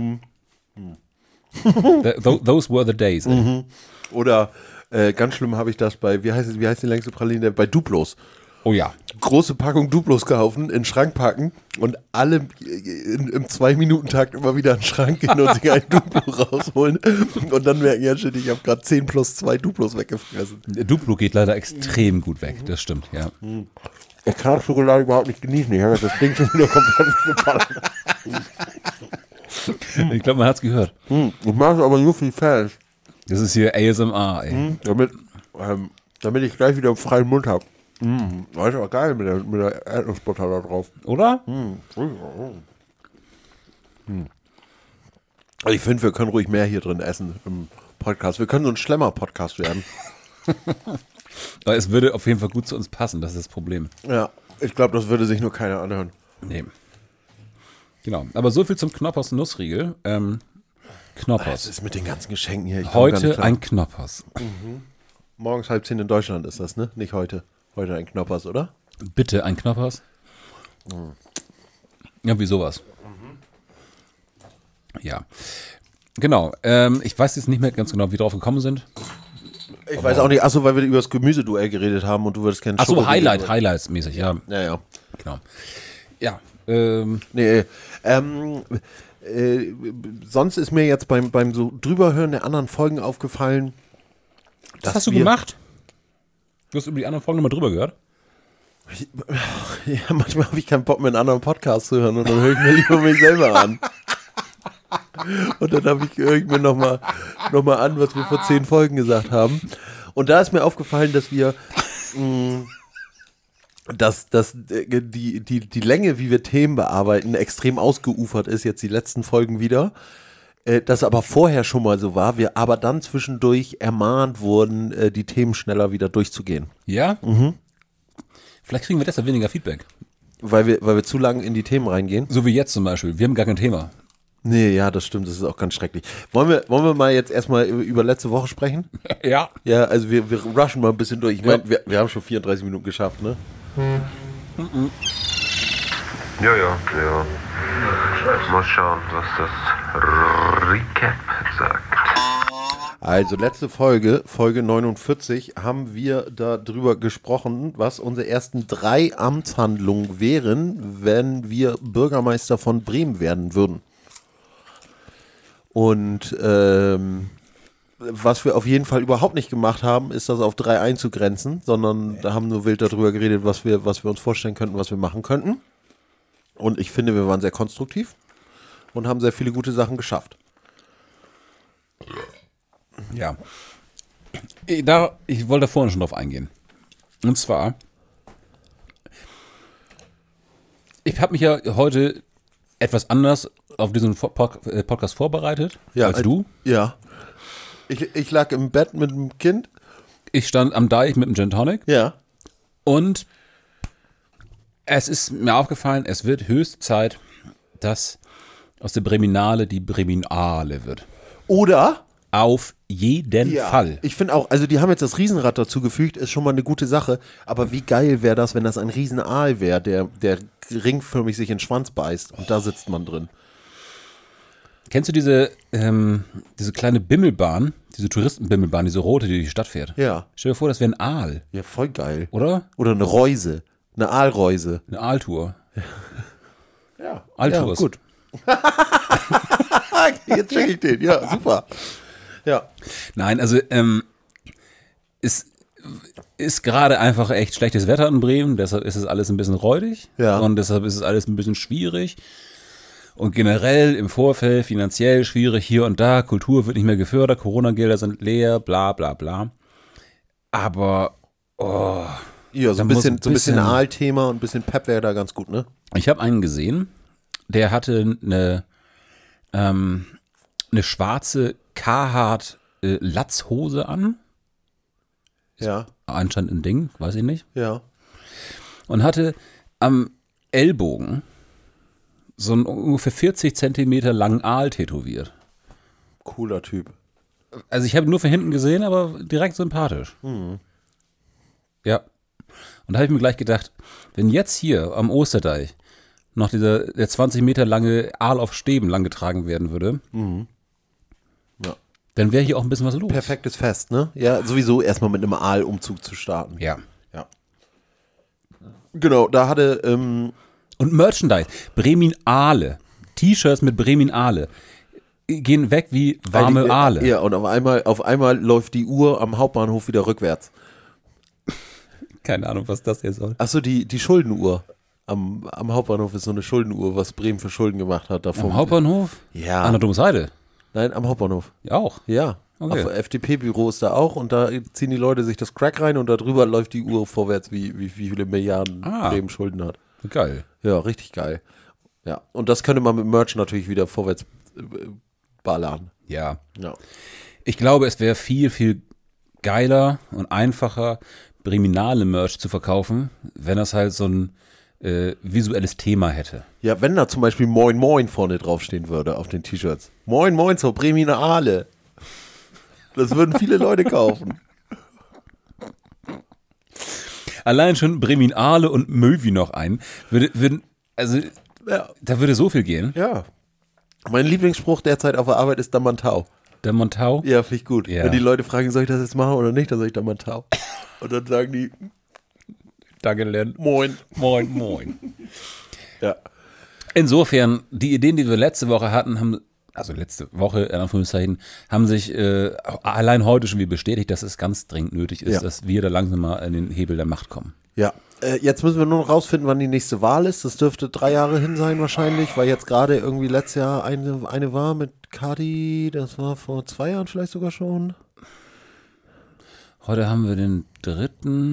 Those were the days. ey. Oder ganz schlimm habe ich das bei, wie heißt die längste Praline? Bei Duplos. Oh ja. Große Packung Duplos kaufen, in den Schrank packen und alle im 2-Minuten-Takt immer wieder in den Schrank gehen und sich ein Duplo rausholen und dann merken, ja shit, ich habe gerade 10 plus 2 Duplos weggefressen. Duplo geht leider extrem gut weg, das stimmt, ja. Ich kann Schokolade überhaupt nicht genießen, ich habe das Ding schon wieder komplett geballert. Ich glaube, man hat es gehört. Ich mache es aber nur für die Fans, Das ist hier ASMR, ey. damit ich gleich wieder einen freien Mund habe. Das ist aber geil mit der Erdnussbutter da drauf. Oder? Also ich finde, wir können ruhig mehr hier drin essen im Podcast. Wir können so ein Schlemmer-Podcast werden. Aber es würde auf jeden Fall gut zu uns passen, das ist das Problem. Ja, ich glaube, das würde sich nur keiner anhören. Nee. Genau. Aber so viel zum Knoppers Nussriegel. Was Knoppers. ist mit den ganzen Geschenken hier? Ich komm gar nicht Heute klar. ein Knoppers. Morgens 9:30 in Deutschland ist das, ne? Nicht heute. Heute ein Knoppers, oder? Bitte ein Knoppers. Ja, wie sowas. Ja. Genau. Ich weiß jetzt nicht mehr ganz genau, wie drauf gekommen sind. Ich weiß auch nicht. Achso, weil wir über das Gemüseduell geredet haben und du würdest kennen. Achso, Highlights-mäßig, ja. Ja. Genau. Ja. Nee, sonst ist mir jetzt beim so drüberhören der anderen Folgen aufgefallen. Was hast du gemacht? Du hast über die anderen Folgen nochmal drüber gehört? Ja, manchmal habe ich keinen Bock, mir einen anderen Podcast zu hören und dann höre ich mir lieber mich selber an. Und dann höre ich mir noch mal an, was wir vor 10 Folgen gesagt haben. Und da ist mir aufgefallen, dass wir dass die Länge, wie wir Themen bearbeiten, extrem ausgeufert ist, jetzt die letzten Folgen wieder. Das aber vorher schon mal so war, wir aber dann zwischendurch ermahnt wurden, die Themen schneller wieder durchzugehen. Ja? Vielleicht kriegen wir deshalb weniger Feedback. Weil wir zu lang in die Themen reingehen. So wie jetzt zum Beispiel. Wir haben gar kein Thema. Nee, ja, das stimmt, das ist auch ganz schrecklich. Wollen wir mal jetzt erstmal über letzte Woche sprechen? Ja. Ja, also wir rushen mal ein bisschen durch. Ich meine, wir haben schon 34 Minuten geschafft, ne? Ja. Mal schauen, was das Recap sagt. Also letzte Folge 49, haben wir darüber gesprochen, was unsere ersten 3 Amtshandlungen wären, wenn wir Bürgermeister von Bremen werden würden. Und was wir auf jeden Fall überhaupt nicht gemacht haben, ist das auf 3 einzugrenzen, sondern da haben nur wild darüber geredet, was wir uns vorstellen könnten, was wir machen könnten. Und ich finde, wir waren sehr konstruktiv und haben sehr viele gute Sachen geschafft. Ja. Ich wollte da vorhin schon drauf eingehen. Und zwar, ich habe mich ja heute etwas anders auf diesen Podcast vorbereitet als du. Ja. Ich lag im Bett mit dem Kind. Ich stand am Deich mit dem Gin Tonic. Ja. Und es ist mir aufgefallen, es wird höchste Zeit, dass aus der Breminale die Breminale wird. Oder? Auf jeden Fall. Ich finde auch, also die haben jetzt das Riesenrad dazugefügt, ist schon mal eine gute Sache, aber wie geil wäre das, wenn das ein Riesenaal wäre, der ringförmig sich in den Schwanz beißt und da sitzt man drin. Kennst du diese kleine Bimmelbahn, diese Touristenbimmelbahn, diese rote, die durch die Stadt fährt? Ja. Stell dir vor, das wäre ein Aal, Ja, voll geil. oder? Oder eine Reuse, eine Aalreuse. Eine Aaltour. Ja. Aaltours. Ja, gut. Jetzt check ich den, ja, super. Ja. Nein, also es ist gerade einfach echt schlechtes Wetter in Bremen, deshalb ist es alles ein bisschen räudig Ja. und deshalb ist es alles ein bisschen schwierig und generell im Vorfeld finanziell schwierig hier und da, Kultur wird nicht mehr gefördert, Corona-Gelder sind leer, bla bla bla. Aber Ja, so Da ein muss bisschen Aalthema und ein bisschen Pep wäre da ganz gut, ne? ich habe einen gesehen, der hatte eine schwarze Carhartt Latzhose an, Ja, anscheinend ein Ding, weiß ich nicht. ja. Und hatte am Ellbogen so einen ungefähr 40 Zentimeter langen Aal tätowiert. Cooler Typ. Also ich habe ihn nur von hinten gesehen, aber direkt sympathisch. Ja. Und da habe ich mir gleich gedacht, wenn jetzt hier am Osterdeich noch der 20 Meter lange Aal auf Stäben langgetragen werden würde, Ja. dann wäre hier auch ein bisschen was los. Perfektes Fest, ne? Ja, sowieso erstmal mit einem Aalumzug zu starten. Ja. Ja. Genau, da hatte, Und Merchandise. Bremin Aale. T-Shirts mit Bremin Aale. Gehen weg wie warme Aale. Ja, und auf einmal läuft die Uhr am Hauptbahnhof wieder rückwärts. Keine Ahnung, was das hier soll. Achso, die Schuldenuhr. Am Hauptbahnhof ist so eine Schuldenuhr, was Bremen für Schulden gemacht hat. Davor. Am Hauptbahnhof? Ja. An der Domsheide? Nein, am Hauptbahnhof. Ja, auch. Ja. Okay. Auf FDP-Büro ist da auch und da ziehen die Leute sich das Crack rein und da drüber läuft die Uhr vorwärts, wie viele Milliarden Bremen Schulden hat. Geil. Ja, richtig geil. Ja, und das könnte man mit Merch natürlich wieder vorwärts ballern. Ja. Ja. Ich glaube, es wäre viel, viel geiler und einfacher, Breminale Merch zu verkaufen, wenn das halt so ein visuelles Thema hätte. Ja, wenn da zum Beispiel Moin Moin vorne draufstehen würde auf den T-Shirts. Moin Moin zur Breminer Aale. Das würden viele Leute kaufen. Allein schon Bremin Aale und Möwi noch ein. Da würde so viel gehen. Ja. Mein Lieblingsspruch derzeit auf der Arbeit ist Damantau. Der Montau. Ja, finde ich gut. Ja. Wenn die Leute fragen, soll ich das jetzt machen oder nicht, dann sage ich Damantau. Und dann sagen die, Danke, Len. Moin. Moin, moin. Ja. Insofern, die Ideen, die wir letzte Woche hatten, letzte Woche, in Anführungszeichen, haben sich allein heute schon wieder bestätigt, dass es ganz dringend nötig ist, Ja. dass wir da langsam mal in den Hebel der Macht kommen. Ja. Jetzt müssen wir nur noch rausfinden, wann die nächste Wahl ist. Das dürfte 3 Jahre hin sein wahrscheinlich, weil jetzt gerade irgendwie letztes Jahr eine war mit Kadi, das war vor 2 Jahren vielleicht sogar schon. Heute haben wir den 3.,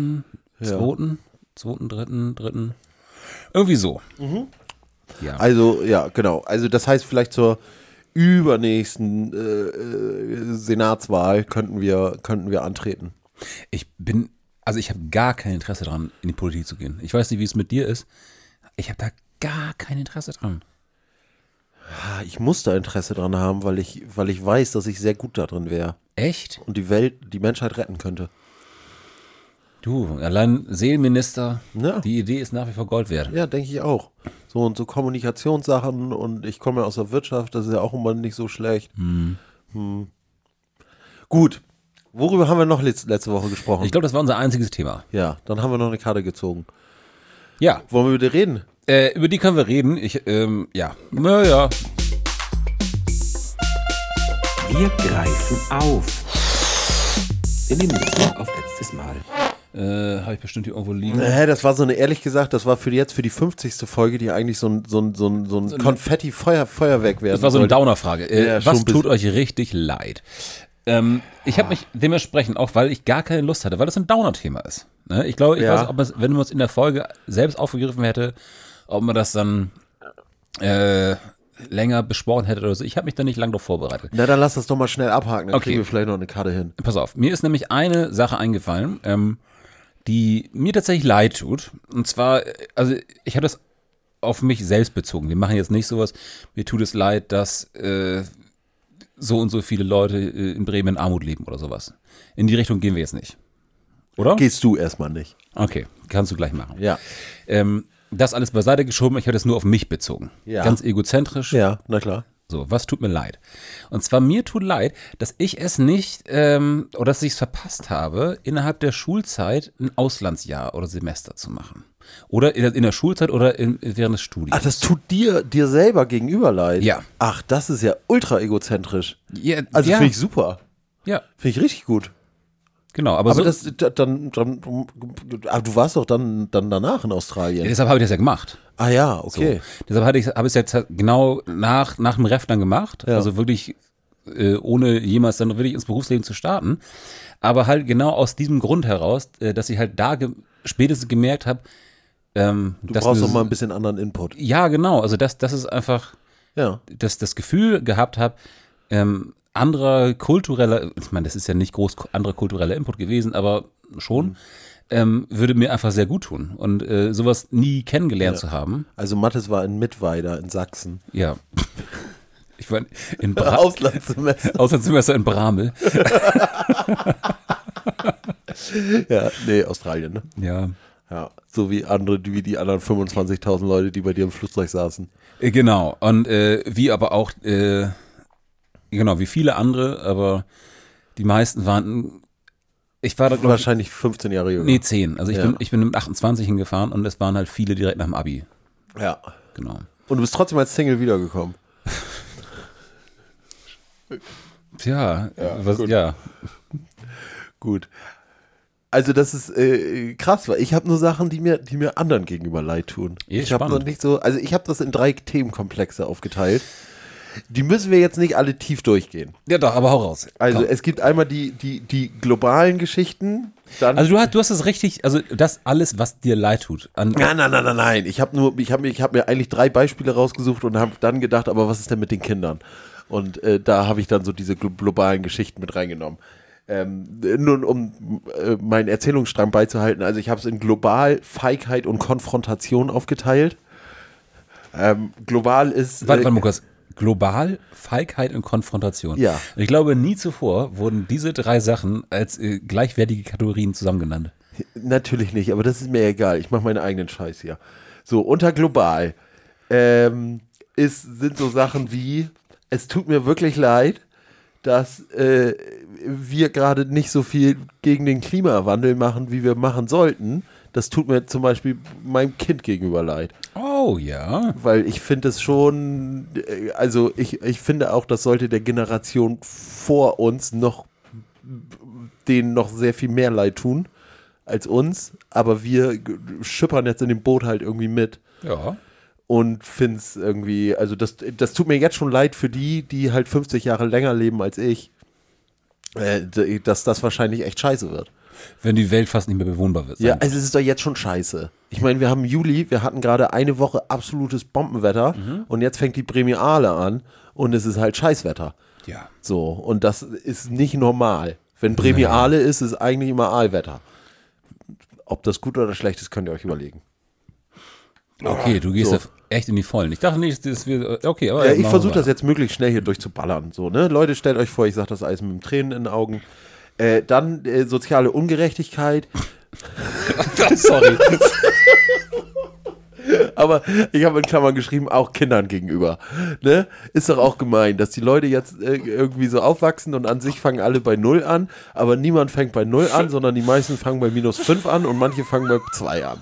3. Irgendwie so. Ja. Also, ja, genau. Also das heißt, vielleicht zur übernächsten Senatswahl könnten wir antreten. Ich habe gar kein Interesse daran, in die Politik zu gehen. Ich weiß nicht, wie es mit dir ist. Ich habe da gar kein Interesse dran. Ich muss da Interesse dran haben, weil ich weiß, dass ich sehr gut da drin wäre Echt? und die Menschheit retten könnte. Du, allein Seelenminister, Ja. die Idee ist nach wie vor Gold wert. Ja, denke ich auch. So und so Kommunikationssachen und ich komme ja aus der Wirtschaft, das ist ja auch immer nicht so schlecht. Gut. Worüber haben wir noch letzte Woche gesprochen? Ich glaube, das war unser einziges Thema. Ja, dann haben wir noch eine Karte gezogen. Ja, Wollen wir über die reden? über die können wir reden. Naja. Wir greifen auf. Wir nehmen das noch auf letztes Mal. Habe ich bestimmt hier irgendwo liegen. Das war so eine, ehrlich gesagt, das war für die 50. Folge, die eigentlich so ein Konfetti-Feuerwerk werden Das war so eine sollte. Downer-Frage. Ja, schon Was ein tut bisschen. euch richtig leid? Ich habe mich dementsprechend auch, weil ich gar keine Lust hatte, weil das ein Downer-Thema ist. Ne? Ich glaube, Ja. weiß nicht, ob wenn man es in der Folge selbst aufgegriffen hätte, ob man das dann länger besprochen hätte oder so. Ich habe mich da nicht lange drauf vorbereitet. Na, dann lass das doch mal schnell abhaken, dann Okay. kriegen wir vielleicht noch eine Karte hin. Pass auf, mir ist nämlich eine Sache eingefallen, die mir tatsächlich leid tut. Und zwar, also ich habe das auf mich selbst bezogen. Wir machen jetzt nicht sowas, mir tut es leid, dass so und so viele Leute in Bremen in Armut leben oder sowas. In die Richtung gehen wir jetzt nicht. Oder? Gehst du erstmal nicht. Okay, kannst du gleich machen. Ja. Das alles beiseite geschoben, ich habe das nur auf mich bezogen. Ja. Ganz egozentrisch. Ja, na klar. So, was tut mir leid? Und zwar mir tut leid, dass ich es nicht, oder dass ich es verpasst habe, innerhalb der Schulzeit ein Auslandsjahr oder Semester zu machen. Oder in der Schulzeit oder während des Studiums. Ach, das tut dir selber gegenüber leid? Ja. Ach, das ist ja ultra egozentrisch. Ja, Also ja, finde ich super. ja, Finde ich richtig gut. genau. Aber Aber so, aber du warst doch dann danach in Australien. ja, deshalb habe ich das ja gemacht. Ah ja, So. okay. Deshalb habe ich es jetzt genau nach dem Ref dann gemacht. Ja. Also wirklich ohne jemals dann wirklich ins Berufsleben zu starten. Aber halt genau aus diesem Grund heraus, dass ich halt da spätestens gemerkt habe, Du brauchst noch mal ein bisschen anderen Input. Ja, genau. Also das ist einfach, Ja. dass das Gefühl gehabt habe, anderer kultureller, ich meine, das ist ja nicht groß anderer kultureller Input gewesen, aber schon, würde mir einfach sehr gut tun. Und sowas nie kennengelernt zu haben. Also Mathis war in Mittweida in Sachsen. Ja. Ich war in Auslandssemester. Auslandssemester in Bramel. Ja, nee, Australien, ne? Ja. Ja, so wie die anderen 25.000 Leute, die bei dir im Flugzeug saßen. Genau. Und wie aber auch, genau, wie viele andere, aber die meisten waren, ich war da, glaube ich, Wahrscheinlich 15 Jahre jünger. nee, 10. Also Ja. ich bin mit 28 hingefahren und es waren halt viele direkt nach dem Abi. Ja. Genau. Und du bist trotzdem als Single wiedergekommen. Tja, gut. ja. Gut. Also das ist krass, weil ich habe nur Sachen, die mir anderen gegenüber leid tun. Ja, ich habe noch spannend. nicht so, also ich habe das in 3 Themenkomplexe aufgeteilt. Die müssen wir jetzt nicht alle tief durchgehen. Ja, doch, aber hau raus. Also Komm. es gibt einmal die globalen Geschichten. Dann Also du hast es richtig, also das alles, was dir leid tut. Nein. Ich habe mir eigentlich 3 Beispiele rausgesucht und habe dann gedacht, aber was ist denn mit den Kindern? Und da habe ich dann so diese globalen Geschichten mit reingenommen. Nun, um meinen Erzählungsstrang beizuhalten, also ich habe es in global, Feigheit und Konfrontation aufgeteilt. Global ist... Warte mal kurz. Global, Feigheit und Konfrontation. Ja. Ich glaube, nie zuvor wurden diese 3 Sachen als gleichwertige Kategorien zusammengenannt. Natürlich nicht, aber das ist mir egal. Ich mache meinen eigenen Scheiß hier. So, unter global sind so Sachen wie, es tut mir wirklich leid, dass wir gerade nicht so viel gegen den Klimawandel machen, wie wir machen sollten. Das tut mir zum Beispiel meinem Kind gegenüber leid. Oh ja. Weil ich finde es schon, also ich finde auch, das sollte der Generation vor uns denen noch sehr viel mehr leid tun als uns. Aber wir schippern jetzt in dem Boot halt irgendwie mit. Ja. Und finde es irgendwie, also das tut mir jetzt schon leid für die halt 50 Jahre länger leben als ich, dass das wahrscheinlich echt scheiße wird. Wenn die Welt fast nicht mehr bewohnbar wird. Ja, also es ist doch jetzt schon scheiße. Ich meine, wir haben Juli, wir hatten gerade eine Woche absolutes Bombenwetter und jetzt fängt die Premiale an und es ist halt Scheißwetter. Ja. So, und das ist nicht normal. Wenn Premiale ist, ist eigentlich immer Aalwetter. Ob das gut oder schlecht ist, könnt ihr euch überlegen. Okay, du gehst So. da echt in die Vollen. Ich dachte nicht, dass wir. Okay, aber. Ja, ich machen versuche wir das jetzt möglichst schnell hier durchzuballern. So, ne? Leute, stellt euch vor, ich sage das alles mit dem Tränen in den Augen. Dann soziale Ungerechtigkeit. Sorry. Aber ich habe in Klammern geschrieben, auch Kindern gegenüber. Ne? Ist doch auch gemein, dass die Leute jetzt irgendwie so aufwachsen und an sich fangen alle bei 0 an, aber niemand fängt bei 0 an, sondern die meisten fangen bei -5 an und manche fangen bei 2 an.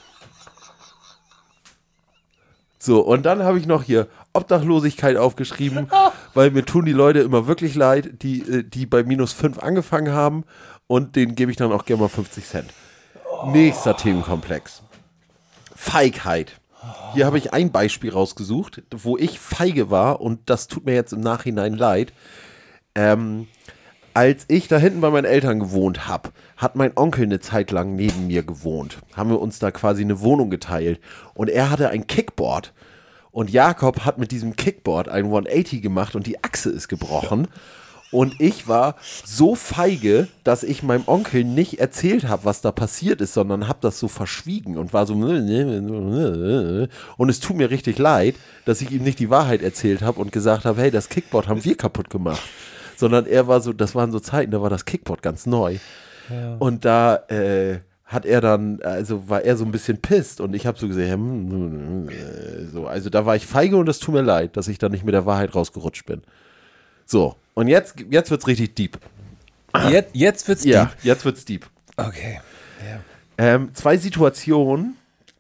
So, und dann habe ich noch hier Obdachlosigkeit aufgeschrieben, weil mir tun die Leute immer wirklich leid, die bei -5 angefangen haben und denen gebe ich dann auch gerne mal 50 Cent. Nächster Themenkomplex. Feigheit. Hier habe ich ein Beispiel rausgesucht, wo ich feige war und das tut mir jetzt im Nachhinein leid. Als ich da hinten bei meinen Eltern gewohnt habe, hat mein Onkel eine Zeit lang neben mir gewohnt. Haben wir uns da quasi eine Wohnung geteilt. Und er hatte ein Kickboard. Und Jakob hat mit diesem Kickboard ein 180 gemacht und die Achse ist gebrochen. Und ich war so feige, dass ich meinem Onkel nicht erzählt habe, was da passiert ist, sondern habe das so verschwiegen und war so. Und es tut mir richtig leid, dass ich ihm nicht die Wahrheit erzählt habe und gesagt habe, hey, das Kickboard haben wir kaputt gemacht. Sondern er war so, das waren so Zeiten, da war das Kickboard ganz neu. Ja. Und da hat er dann, also war er so ein bisschen pisst und ich habe so gesagt, so, also da war ich feige und es tut mir leid, dass ich da nicht mit der Wahrheit rausgerutscht bin. So, und jetzt wird's richtig deep. Jetzt wird's deep? Ja, jetzt wird's deep. Okay. Ja. 2 Situationen,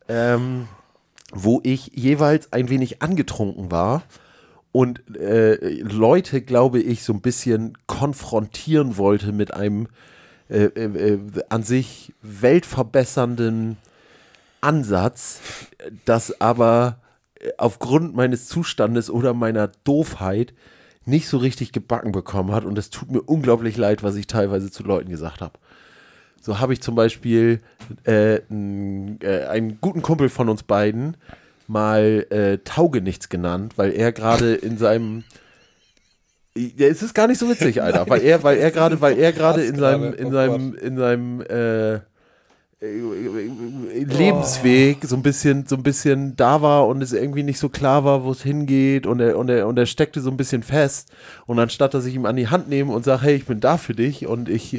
wo ich jeweils ein wenig angetrunken war und Leute, glaube ich, so ein bisschen konfrontieren wollte mit einem an sich weltverbessernden Ansatz, das aber aufgrund meines Zustandes oder meiner Doofheit nicht so richtig gebacken bekommen hat und es tut mir unglaublich leid, was ich teilweise zu Leuten gesagt habe. So habe ich zum Beispiel einen guten Kumpel von uns beiden mal Taugenichts genannt, weil er gerade in seinem es ist gar nicht so witzig, Alter, weil er gerade in seinem Lebensweg so ein bisschen da war und es irgendwie nicht so klar war, wo es hingeht und er steckte so ein bisschen fest und anstatt dass ich ihm an die Hand nehme und sage, hey, ich bin da für dich und ich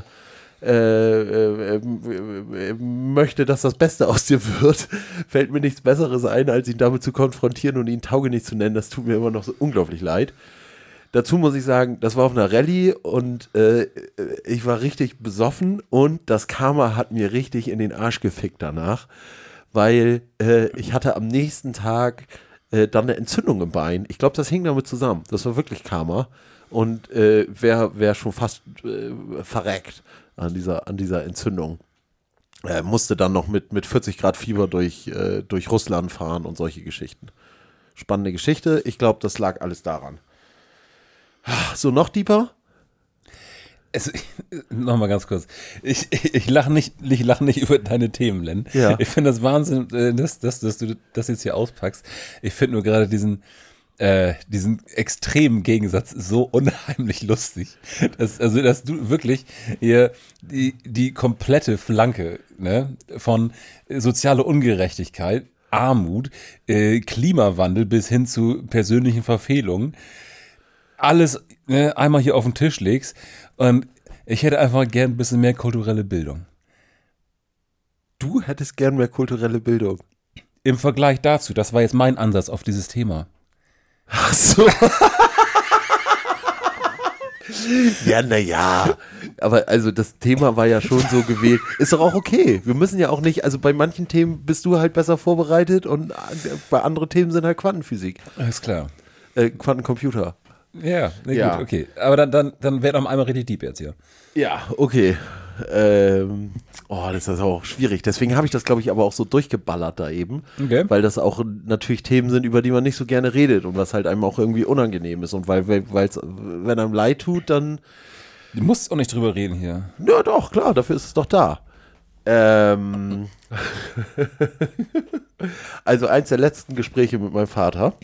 möchte, dass das Beste aus dir wird, fällt mir nichts Besseres ein, als ihn damit zu konfrontieren und ihn Taugenichts zu nennen. Das tut mir immer noch so unglaublich leid. Dazu muss ich sagen, das war auf einer Rallye und ich war richtig besoffen und das Karma hat mir richtig in den Arsch gefickt danach, weil ich hatte am nächsten Tag dann eine Entzündung im Bein. Ich glaube, das hing damit zusammen. Das war wirklich Karma und wär schon fast verreckt an dieser Entzündung. Musste dann noch mit 40 Grad Fieber durch Russland fahren und solche Geschichten. Spannende Geschichte. Ich glaube, das lag alles daran. So, noch deeper? Nochmal ganz kurz. Ich lache nicht über deine Themen, Len. Ja. Ich finde das Wahnsinn, dass du das jetzt hier auspackst. Ich finde nur gerade diesen extremen Gegensatz so unheimlich lustig. Dass du wirklich hier die komplette Flanke, ne, von sozialer Ungerechtigkeit, Armut, Klimawandel bis hin zu persönlichen Verfehlungen alles einmal hier auf den Tisch legst und ich hätte einfach gern ein bisschen mehr kulturelle Bildung. Du hättest gern mehr kulturelle Bildung? Im Vergleich dazu, das war jetzt mein Ansatz auf dieses Thema. Ach so. Ja, naja. Aber also das Thema war ja schon so gewählt. Ist doch auch okay. Wir müssen ja auch nicht, also bei manchen Themen bist du halt besser vorbereitet und bei anderen Themen sind halt Quantenphysik. Alles klar. Quantencomputer. Ja, gut, okay. Aber dann wäre noch einmal richtig deep jetzt hier. Ja, okay. Das ist auch schwierig. Deswegen habe ich das, glaube ich, aber auch so durchgeballert da eben. Okay. Weil das auch natürlich Themen sind, über die man nicht so gerne redet und was halt einem auch irgendwie unangenehm ist. Und weil wenn einem leid tut, dann... Du musst auch nicht drüber reden hier. Ja, doch, klar, dafür ist es doch da. Also eins der letzten Gespräche mit meinem Vater.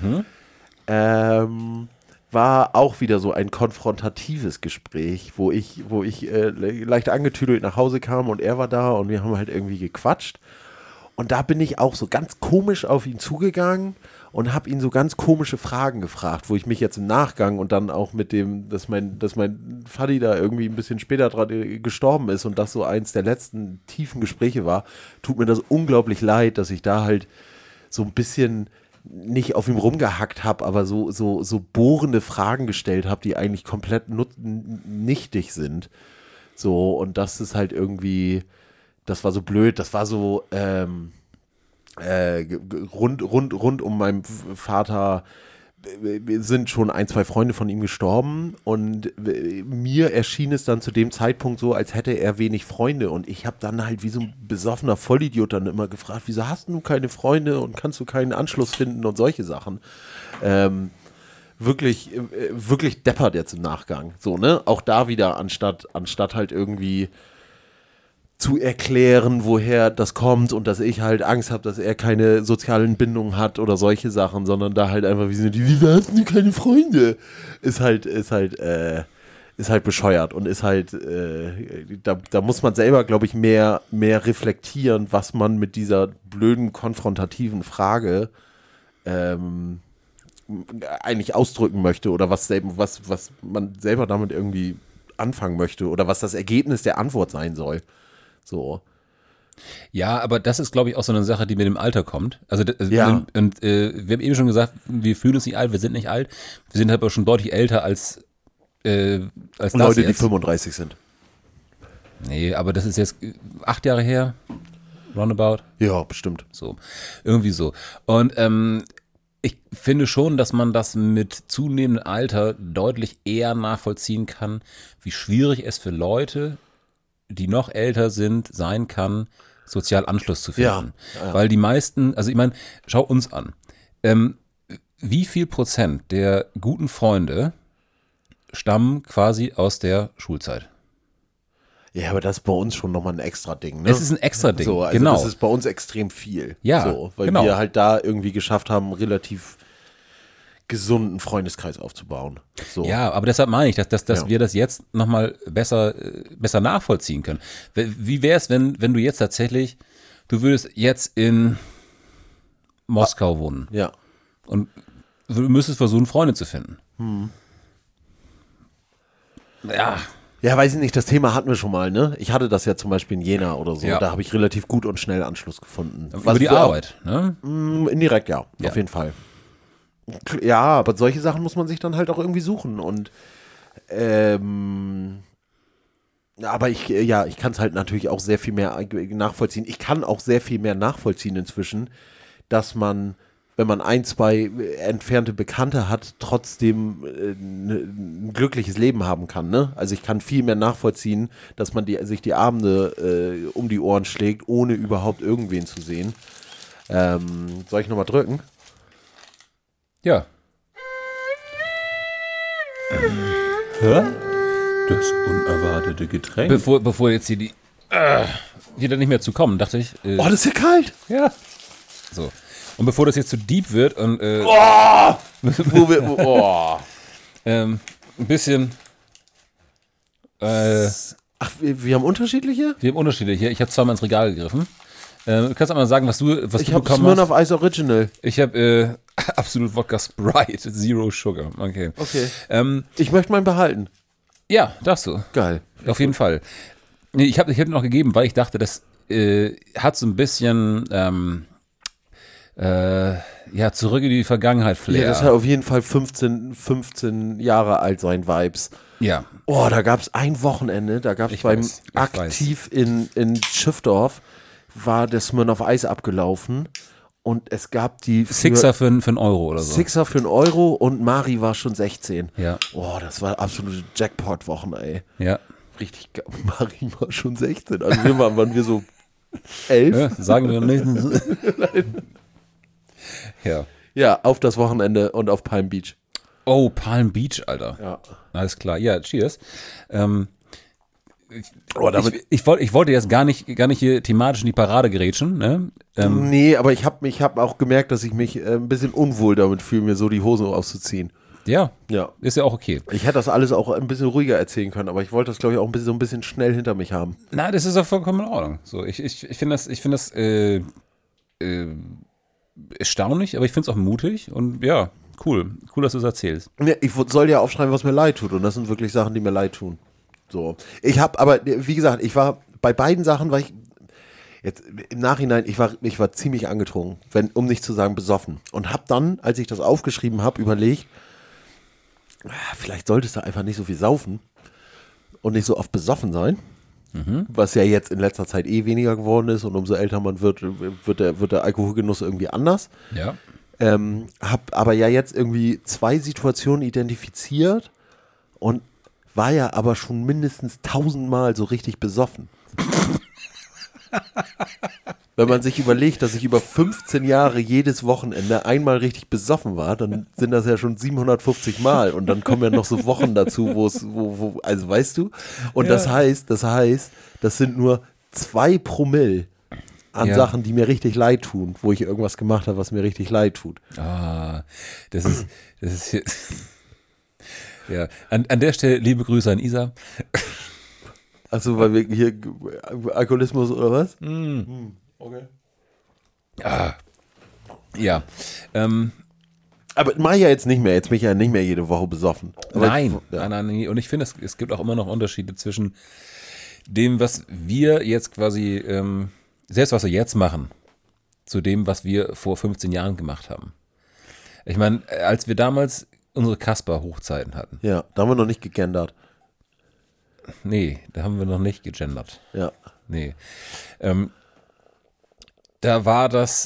War auch wieder so ein konfrontatives Gespräch, wo ich leicht angetüdelt nach Hause kam und er war da und wir haben halt irgendwie gequatscht. Und da bin ich auch so ganz komisch auf ihn zugegangen und habe ihn so ganz komische Fragen gefragt, wo ich mich jetzt im Nachgang und dann auch mit dem, dass mein Vati da irgendwie ein bisschen später gestorben ist und das so eins der letzten tiefen Gespräche war, tut mir das unglaublich leid, dass ich da halt so ein bisschen nicht auf ihm rumgehackt habe, aber so bohrende Fragen gestellt habe, die eigentlich komplett nichtig sind. So, und das ist halt irgendwie, das war so blöd, das war so rund um meinen Vater sind schon 1, 2 Freunde von ihm gestorben und mir erschien es dann zu dem Zeitpunkt so, als hätte er wenig Freunde und ich habe dann halt wie so ein besoffener Vollidiot dann immer gefragt, wieso hast du keine Freunde und kannst du keinen Anschluss finden und solche Sachen. Wirklich deppert jetzt im Nachgang. So, ne? Auch da wieder, anstatt halt irgendwie zu erklären, woher das kommt und dass ich halt Angst habe, dass er keine sozialen Bindungen hat oder solche Sachen, sondern da halt einfach, wieso hast du keine Freunde? Ist halt bescheuert und ist halt, da muss man selber, glaube ich, mehr reflektieren, was man mit dieser blöden, konfrontativen Frage eigentlich ausdrücken möchte oder was man selber damit irgendwie anfangen möchte oder was das Ergebnis der Antwort sein soll. So. Ja, aber das ist, glaube ich, auch so eine Sache, die mit dem Alter kommt. Also Ja. und wir haben eben schon gesagt, wir fühlen uns nicht alt, wir sind nicht alt. Wir sind halt aber schon deutlich älter als das Leute, die jetzt. 35 sind. Nee, aber das ist jetzt 8 Jahre her, roundabout. Ja, bestimmt. So, irgendwie so. Und ich finde schon, dass man das mit zunehmendem Alter deutlich eher nachvollziehen kann, wie schwierig es für Leute, die noch älter sind, sein kann, sozial Anschluss zu finden. Ja. Weil die meisten, also ich meine, schau uns an. Wie viel Prozent der guten Freunde stammen quasi aus der Schulzeit? Ja, aber das ist bei uns schon nochmal ein extra Ding. Ne? Es ist ein extra Ding, so, also genau. Das ist bei uns extrem viel. Ja, so, weil genau. wir halt da irgendwie geschafft haben, einen relativ gesunden Freundeskreis aufzubauen. So. Ja, aber deshalb meine ich, dass Ja. wir das jetzt nochmal besser nachvollziehen können. Wie wäre es, wenn du jetzt tatsächlich, du würdest jetzt in Moskau wohnen Ja. und du müsstest versuchen, Freunde zu finden. Ja, Ja, weiß ich nicht, das Thema hatten wir schon mal, ne? Ich hatte das ja zum Beispiel in Jena oder so. Ja. Da habe ich relativ gut und schnell Anschluss gefunden. über die wir auch- Arbeit. Ne? Indirekt, ja, Ja. auf jeden Fall. Ja, aber solche Sachen muss man sich dann halt auch irgendwie suchen und aber ich kann es halt natürlich auch sehr viel mehr nachvollziehen. Ich kann auch sehr viel mehr nachvollziehen inzwischen, dass man, wenn man 1, 2 entfernte Bekannte hat, trotzdem ein glückliches Leben haben kann. Ne? Also ich kann viel mehr nachvollziehen, dass man sich die Abende um die Ohren schlägt, ohne überhaupt irgendwen zu sehen. Soll ich nochmal drücken? Ja. Das unerwartete Getränk. Bevor jetzt hier die wieder nicht mehr zu kommen, dachte ich. Oh, das ist ja kalt! Ja. So. Und bevor das jetzt zu deep wird und ein bisschen Ach, wir haben unterschiedliche? wir haben Unterschiede hier. Ich habe zweimal ins Regal gegriffen. Du kannst einmal sagen, was du Ich habe bekommen hast. Smirnoff Ice Original. Ich habe Absolut Wodka Sprite, Zero Sugar. Okay. Okay. Ich möchte meinen behalten. Ja, darfst du. Geil. Auf jeden Fall. Nee, ich hab noch gegeben, weil ich dachte, das hat so ein bisschen zurück in die Vergangenheit Flair. Ja, das hat auf jeden Fall 15 Jahre alt sein Vibes. Ja. Oh, da gab es ein Wochenende, da gab es Ich beim weiß. Aktiv in Schiffdorf, war der Smirnoff Eis abgelaufen und es gab die Sixer für einen Euro oder so. Sixer für €1 und Mari war schon 16. Ja. Oh, das war absolute Jackpot-Wochen, ey. Ja. Richtig geil. Mari war schon 16. Also waren wir so 11. Ja, sagen wir nicht. Ja. Ja, auf das Wochenende und auf Palm Beach. Oh, Palm Beach, Alter. Ja. Alles klar. Ja, cheers. Oh, damit, Ich wollte jetzt gar nicht hier thematisch in die Parade gerätschen, ne? nee, aber ich hab auch gemerkt, dass ich mich ein bisschen unwohl damit fühle, mir so die Hosen auszuziehen. Ja, Ja. ist ja auch okay. Ich hätte das alles auch ein bisschen ruhiger erzählen können, aber ich wollte das, glaube ich, auch so ein bisschen schnell hinter mich haben. Na, das ist auch vollkommen in Ordnung. So, ich finde das erstaunlich, aber ich finde es auch mutig und ja, cool, dass du es erzählst. Ja, ich soll ja aufschreiben, was mir leid tut, und das sind wirklich Sachen, die mir leid tun. So. Ich habe, aber wie gesagt, ich war bei beiden Sachen, war ich jetzt im Nachhinein, ich war ziemlich angetrunken, um nicht zu sagen besoffen, und habe dann, als ich das aufgeschrieben habe, überlegt, vielleicht solltest du einfach nicht so viel saufen und nicht so oft besoffen sein, was ja jetzt in letzter Zeit weniger geworden ist, und umso älter man wird der Alkoholgenuss irgendwie anders. Ja. Hab aber ja jetzt irgendwie 2 Situationen identifiziert und war ja aber schon mindestens 1000-mal so richtig besoffen. Wenn man sich überlegt, dass ich über 15 Jahre jedes Wochenende einmal richtig besoffen war, dann sind das ja schon 750 Mal, und dann kommen ja noch so Wochen dazu, wo also weißt du? Und das heißt, das sind nur 2 Promille an Ja. Sachen, die mir richtig leid tun, wo ich irgendwas gemacht habe, was mir richtig leid tut. Ah, das ist hier. Ja, an der Stelle liebe Grüße an Isa. Also, weil wir hier Alkoholismus oder was? Okay. Ja, Aber mach ich ja jetzt nicht mehr. Jetzt bin ich ja nicht mehr jede Woche besoffen. Aber nein, ja. nein. Und ich finde, es gibt auch immer noch Unterschiede zwischen dem, was wir jetzt quasi, selbst was wir jetzt machen, zu dem, was wir vor 15 Jahren gemacht haben. Ich meine, als wir damals unsere Kasper-Hochzeiten hatten, Ja, da haben wir noch nicht gegendert. nee, da haben wir noch nicht gegendert. Ja. Nee. Da war das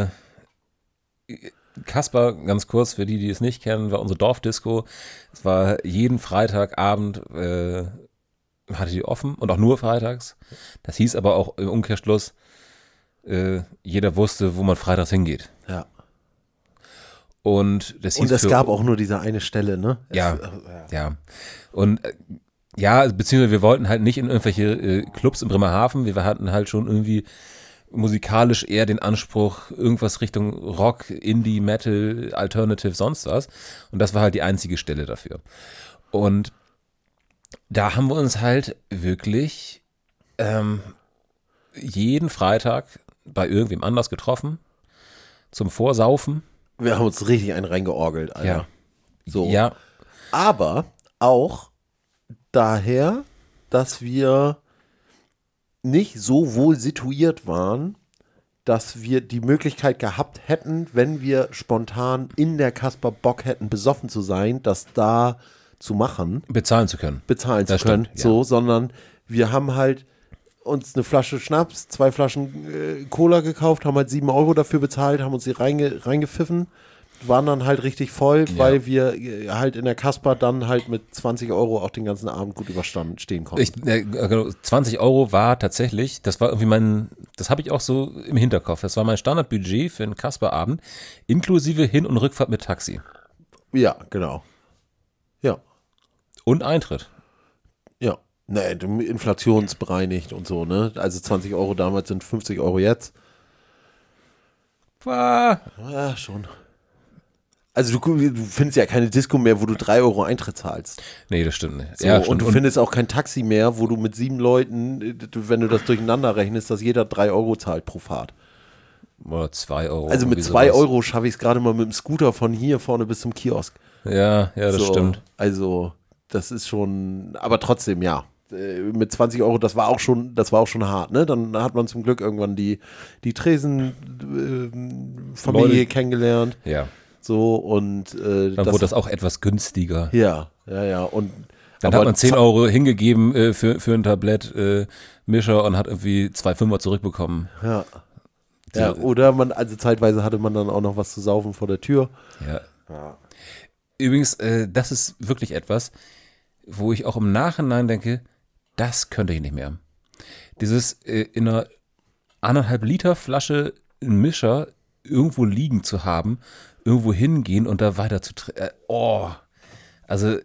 Kasper, ganz kurz, für die es nicht kennen, war unsere Dorfdisco. Es war jeden Freitagabend, hatte die offen und auch nur freitags. Das hieß aber auch im Umkehrschluss, jeder wusste, wo man freitags hingeht. Ja. Und das hieß Und es für- gab auch nur diese eine Stelle, ne? Ja, ja. Und ja, beziehungsweise wir wollten halt nicht in irgendwelche Clubs in Bremerhaven. Wir hatten halt schon irgendwie musikalisch eher den Anspruch, irgendwas Richtung Rock, Indie, Metal, Alternative, sonst was. Und das war halt die einzige Stelle dafür. Und da haben wir uns halt wirklich jeden Freitag bei irgendwem anders getroffen zum Vorsaufen. Wir haben uns richtig einen reingeorgelt, Alter. Ja. So. Ja, Aber auch daher, dass wir nicht so wohl situiert waren, dass wir die Möglichkeit gehabt hätten, wenn wir spontan in der Kasper Bock hätten, besoffen zu sein, das da zu machen, bezahlen zu können. bezahlen Das zu können, stimmt, ja. so, sondern wir haben halt uns eine Flasche Schnaps, 2 Flaschen Cola gekauft, haben halt 7 Euro dafür bezahlt, haben uns die reingepfiffen, waren dann halt richtig voll, weil wir halt in der Kasper dann halt mit 20 Euro auch den ganzen Abend gut stehen konnten. 20 Euro war tatsächlich, das war irgendwie das habe ich auch so im Hinterkopf, das war mein Standardbudget für einen Kasperabend, inklusive Hin- und Rückfahrt mit Taxi Ja, genau. Ja, und Eintritt. ja. Nee, inflationsbereinigt und so, ne? Also 20 Euro damals sind 50 Euro jetzt. Ja, schon. Also du findest ja keine Disco mehr, wo du 3 Euro Eintritt zahlst. Nee, das stimmt nicht. So, Ja, und stimmt. du findest auch kein Taxi mehr, wo du mit 7 Leuten, wenn du das durcheinander rechnest, dass jeder 3 Euro zahlt pro Fahrt. Oder 2 Euro. Also mit irgendwie 2 sowas. Euro schaffe ich es gerade mal mit dem Scooter von hier vorne bis zum Kiosk. Ja, das So, stimmt. Also das ist schon, aber trotzdem, ja. Mit 20 Euro, das war auch schon hart, ne? Dann hat man zum Glück irgendwann die Tresen-Familie Leute. kennengelernt. Ja, So und dann wurde das auch etwas günstiger. ja. Und Dann aber hat man 10 Euro hingegeben für ein Tablett Mischer und hat irgendwie 2 Fünfer zurückbekommen. Ja. Ja, oder also zeitweise hatte man dann auch noch was zu saufen vor der Tür. Ja. Übrigens, das ist wirklich etwas, wo ich auch im Nachhinein denke, das könnte ich nicht mehr. Dieses in einer 1,5 Liter Flasche einen Mischer irgendwo liegen zu haben, irgendwo hingehen und da weiter zu also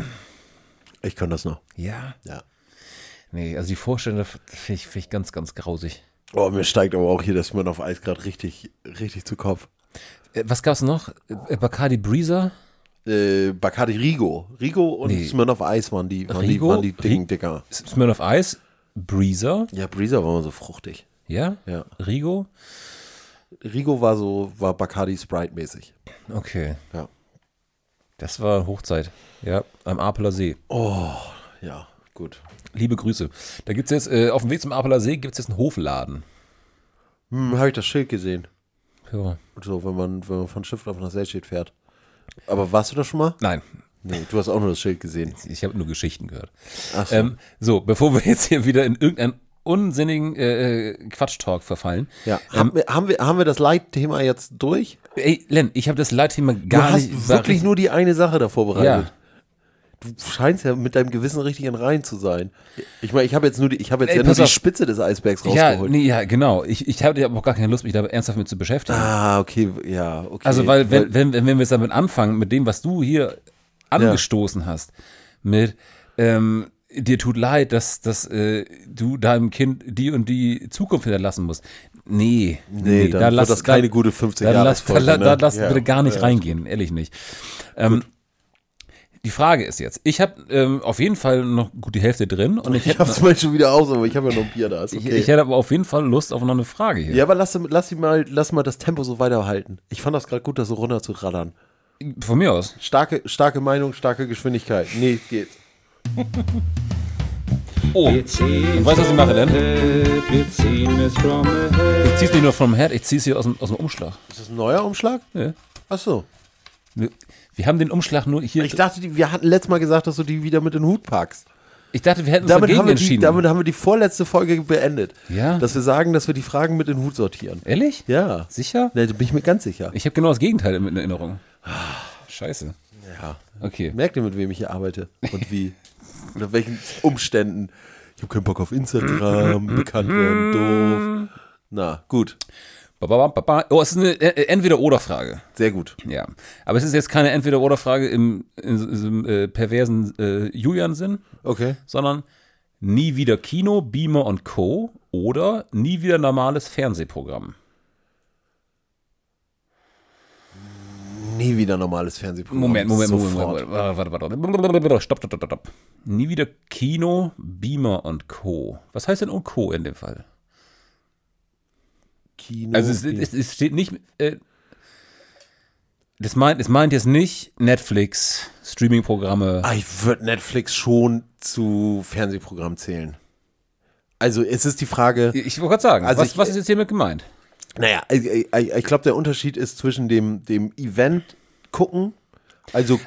Ich kann das noch. ja. Ja. Nee, also die Vorstellung finde ich ganz, ganz grausig. Oh, mir steigt aber auch hier das Smirnoff Eis gerade richtig zu Kopf. Was gab's noch? Bacardi Breezer? Bacardi Rigo. Rigo und Nee. Smirnoff Eis waren die dicken Dicker. Smirnoff Ice? Breezer? Ja, Breezer war immer so fruchtig. Ja? Ja. Rigo? Rigo war Bacardi Sprite-mäßig. Okay. Ja. Das war Hochzeit. Ja, am Apeler See. Ja, gut. Liebe Grüße. Da gibt's jetzt, auf dem Weg zum Apeler See gibt's jetzt einen Hofladen. Habe ich das Schild gesehen. Ja. So, wenn man von Schiffdorf nach Selstedt fährt. Aber warst du da schon mal? Nein, Nee, du hast auch nur das Schild gesehen. ich habe nur Geschichten gehört. Ach so. So, bevor wir jetzt hier wieder in irgendeinen unsinnigen Quatsch-Talk verfallen. Ja. Haben wir das Leitthema jetzt durch? Ey, Len, ich habe das Leitthema Du gar hast nicht. wirklich nur die eine Sache da vorbereitet. Ja. Du scheinst ja mit deinem Gewissen richtig in Reihen zu sein. Ich meine, ich habe jetzt ja nur pass die auf. Spitze des Eisbergs Ja, rausgeholt. nee, ja, genau. Ich habe aber auch gar keine Lust, mich da ernsthaft mit zu beschäftigen. Ah, okay, ja, okay. Also, weil wenn wir jetzt damit anfangen, mit dem, was du hier angestoßen hast, mit dir tut leid, dass du deinem Kind die und die Zukunft hinterlassen musst. Nee, dann da wird das keine gute 50 Jahre Folge. Da lass bitte gar nicht reingehen, ehrlich nicht. Die Frage ist jetzt, ich habe auf jeden Fall noch gut die Hälfte drin. Und ich habe es mal schon wieder aus, aber ich habe ja noch ein Bier da. Ist okay. Ich hätte aber auf jeden Fall Lust auf noch eine Frage hier. Ja, aber lass mal das Tempo so weiterhalten. Ich fand das gerade gut, das so runter zu raddern. Von mir aus. Starke Meinung, starke Geschwindigkeit. Nee, geht's. Oh, du weißt, was ich mache denn? Ich zieh's nicht nur vom Herd, ich zieh's hier aus dem Umschlag. Ist das ein neuer Umschlag? Ja. Ach so. Wir haben den Umschlag nur hier. Ich dachte, wir hatten letztes Mal gesagt, dass du die wieder mit in den Hut packst. Ich dachte, wir hätten uns dagegen entschieden. Damit haben wir die vorletzte Folge beendet. Ja. Dass wir sagen, dass wir die Fragen mit in den Hut sortieren. Ehrlich? Ja. Sicher? Ne, da bin ich mir ganz sicher. Ich habe genau das Gegenteil in Erinnerung. Scheiße. Ja. Okay. Merkt ihr, mit wem ich hier arbeite? Und wie? Unter welchen Umständen? Ich habe keinen Bock auf Instagram, bekannt werden, doof. Na, gut. Oh, es ist eine Entweder-Oder-Frage. Sehr gut. Ja. Aber es ist jetzt keine Entweder-Oder-Frage im perversen Julian-Sinn. Okay. Sondern nie wieder Kino, Beamer und Co. oder nie wieder normales Fernsehprogramm. Nie wieder normales Fernsehprogramm. Moment. Warte. Stopp. Nie wieder Kino, Beamer und Co. Was heißt denn und Co. in dem Fall? Kino. Also es steht nicht, es meint jetzt nicht Netflix, Streaming-Programme. Ich würde Netflix schon zu Fernsehprogramm zählen. Also es ist die Frage. Ich wollte gerade sagen, also was ist jetzt hiermit gemeint? Naja, ich glaube, der Unterschied ist zwischen dem Event gucken, also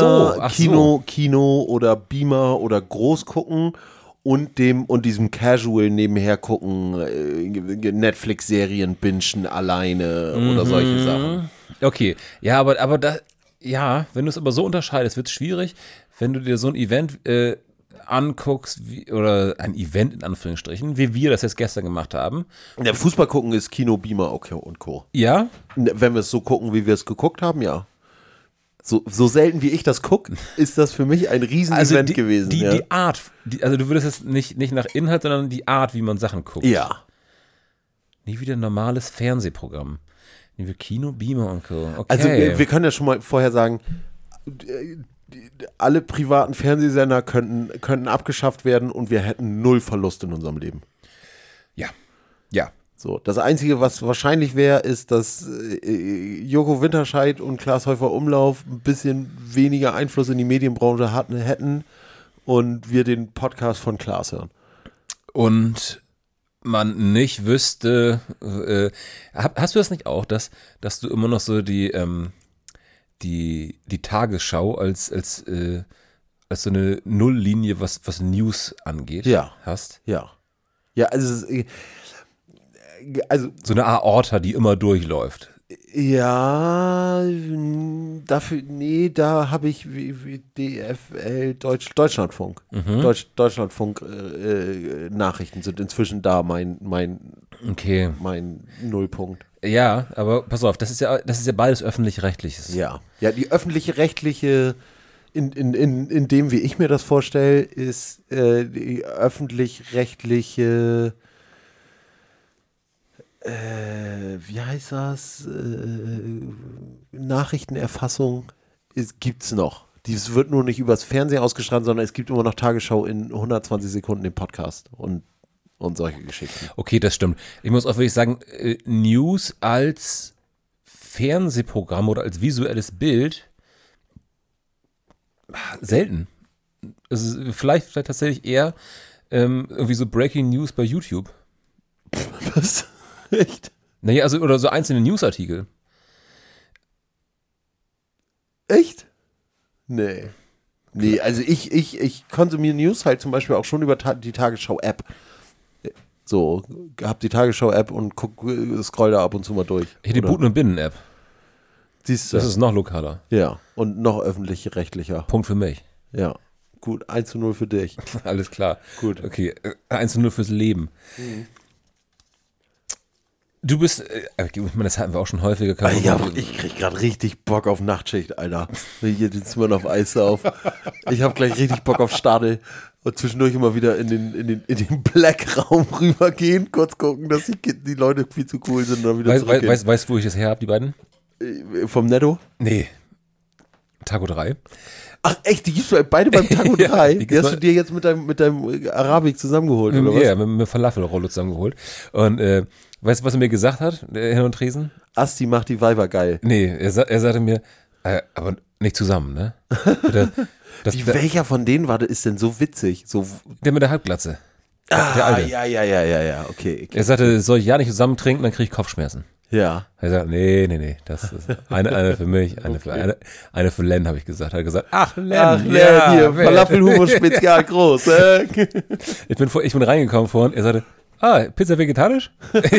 Kino oder Beamer oder groß gucken und diesem Casual nebenher gucken, Netflix-Serien bingen alleine oder solche Sachen. Okay, ja, aber da, ja, wenn du es aber so unterscheidest, wird es schwierig, wenn du dir so ein Event anguckst, oder ein Event in Anführungsstrichen, wie wir das jetzt gestern gemacht haben. Der Fußball gucken ist Kino, Beamer und Co. Ja? Wenn wir es so gucken, wie wir es geguckt haben, ja. So selten wie ich das gucke, ist das für mich ein Riesen-Event gewesen. Die Art, also du würdest es nicht nach Inhalt, sondern die Art, wie man Sachen guckt. Ja. Nie wieder ein normales Fernsehprogramm. Nie wieder Kino, Beamer und Co. Okay. Also wir können ja schon mal vorher sagen, alle privaten Fernsehsender könnten abgeschafft werden und wir hätten 0 Verlust in unserem Leben. Ja. So, das Einzige, was wahrscheinlich wäre, ist, dass Joko Winterscheid und Klaas Häufer-Umlauf ein bisschen weniger Einfluss in die Medienbranche hätten und wir den Podcast von Klaas hören. Und man nicht wüsste, hast du das nicht auch, dass du immer noch so die Tagesschau als so eine Nulllinie, was News angeht, hast? Ja. Ja, also so eine Aorta, die immer durchläuft. Ja, da habe ich wie DFL, Deutschlandfunk. Deutschlandfunk Nachrichten sind inzwischen da, mein Nullpunkt. Ja, aber pass auf, das ist ja beides öffentlich-rechtliches. Ja, die öffentlich-rechtliche, in dem, wie ich mir das vorstelle, ist die öffentlich-rechtliche wie heißt das? Nachrichtenerfassung gibt's noch. Dies wird nur nicht übers Fernsehen ausgestrahlt, sondern es gibt immer noch Tagesschau in 120 Sekunden im Podcast und solche Geschichten. Okay, das stimmt. Ich muss auch wirklich sagen, News als Fernsehprogramm oder als visuelles Bild selten. Es ist vielleicht tatsächlich eher irgendwie so Breaking News bei YouTube. Was? Echt? Naja, also oder so einzelne Newsartikel. Echt? Nee, also ich konsumiere News halt zum Beispiel auch schon über die Tagesschau-App. So, hab die Tagesschau-App und scroll da ab und zu mal durch. Ich hätte die Buten- und Binnen-App. Siehst du? Das ist noch lokaler. Ja, und noch öffentlich-rechtlicher. Punkt für mich. Ja, gut, 1:0 für dich. Alles klar. Gut. Okay, 1:0 fürs Leben. Du bist, ich meine, das hatten wir auch schon häufiger. Ich krieg gerade richtig Bock auf Nachtschicht, Alter. Wenn ich hier den Smirnoff auf Eis auf. Ich habe gleich richtig Bock auf Stadel. Und zwischendurch immer wieder in den Black-Raum rübergehen, kurz gucken, dass die Leute viel zu cool sind und dann wieder zurückgehen. Weißt du, wo ich das her habe, die beiden? Vom Netto? Nee. Taco 3. Ach echt, die gibst du beide beim Taco 3? Ja, die hast du dir jetzt mit deinem Arabik zusammengeholt, oder was? Ja, mit einer Falafelrolle zusammengeholt. Und weißt du, was er mir gesagt hat, der Herr und Tresen? Asti macht die Weiber geil. Nee, er sagte mir, aber nicht zusammen, ne? Welcher von denen ist denn so witzig? So, der mit der Halbglatze. Der Alte. Ja, okay. Er sagte, soll ich ja nicht zusammen trinken, dann kriege ich Kopfschmerzen. Ja. Er sagt, nee, das ist eine für mich, eine für Len, habe ich gesagt. Er hat gesagt, ach Len, ja, hier, Falafelhumus Spezial groß. Ich bin reingekommen vorhin, er sagte, Pizza vegetarisch?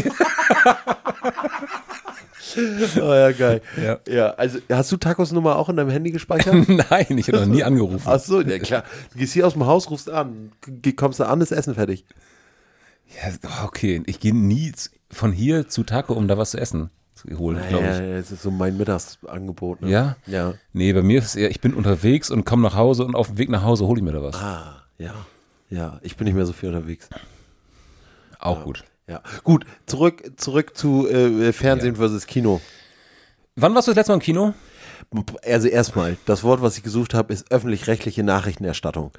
Oh ja, geil. Ja. Also hast du Tacos Nummer auch in deinem Handy gespeichert? Nein, ich habe noch nie angerufen. Ach so, ja klar. Du gehst hier aus dem Haus, rufst an, kommst du an, ist Essen fertig. Ja, okay, ich gehe nie von hier zu Taco, um da was zu essen zu holen, glaube ich. Ja, das ist so mein Mittagsangebot. Ne? Ja? Ja. Nee, bei mir ist es eher, ich bin unterwegs und komme nach Hause und auf dem Weg nach Hause hole ich mir da was. Ja. Ja, ich bin nicht mehr so viel unterwegs. Auch gut. Ja. Gut, zurück zu Fernsehen versus Kino. Wann warst du das letzte Mal im Kino? Also erstmal, das Wort, was ich gesucht habe, ist öffentlich-rechtliche Nachrichtenerstattung.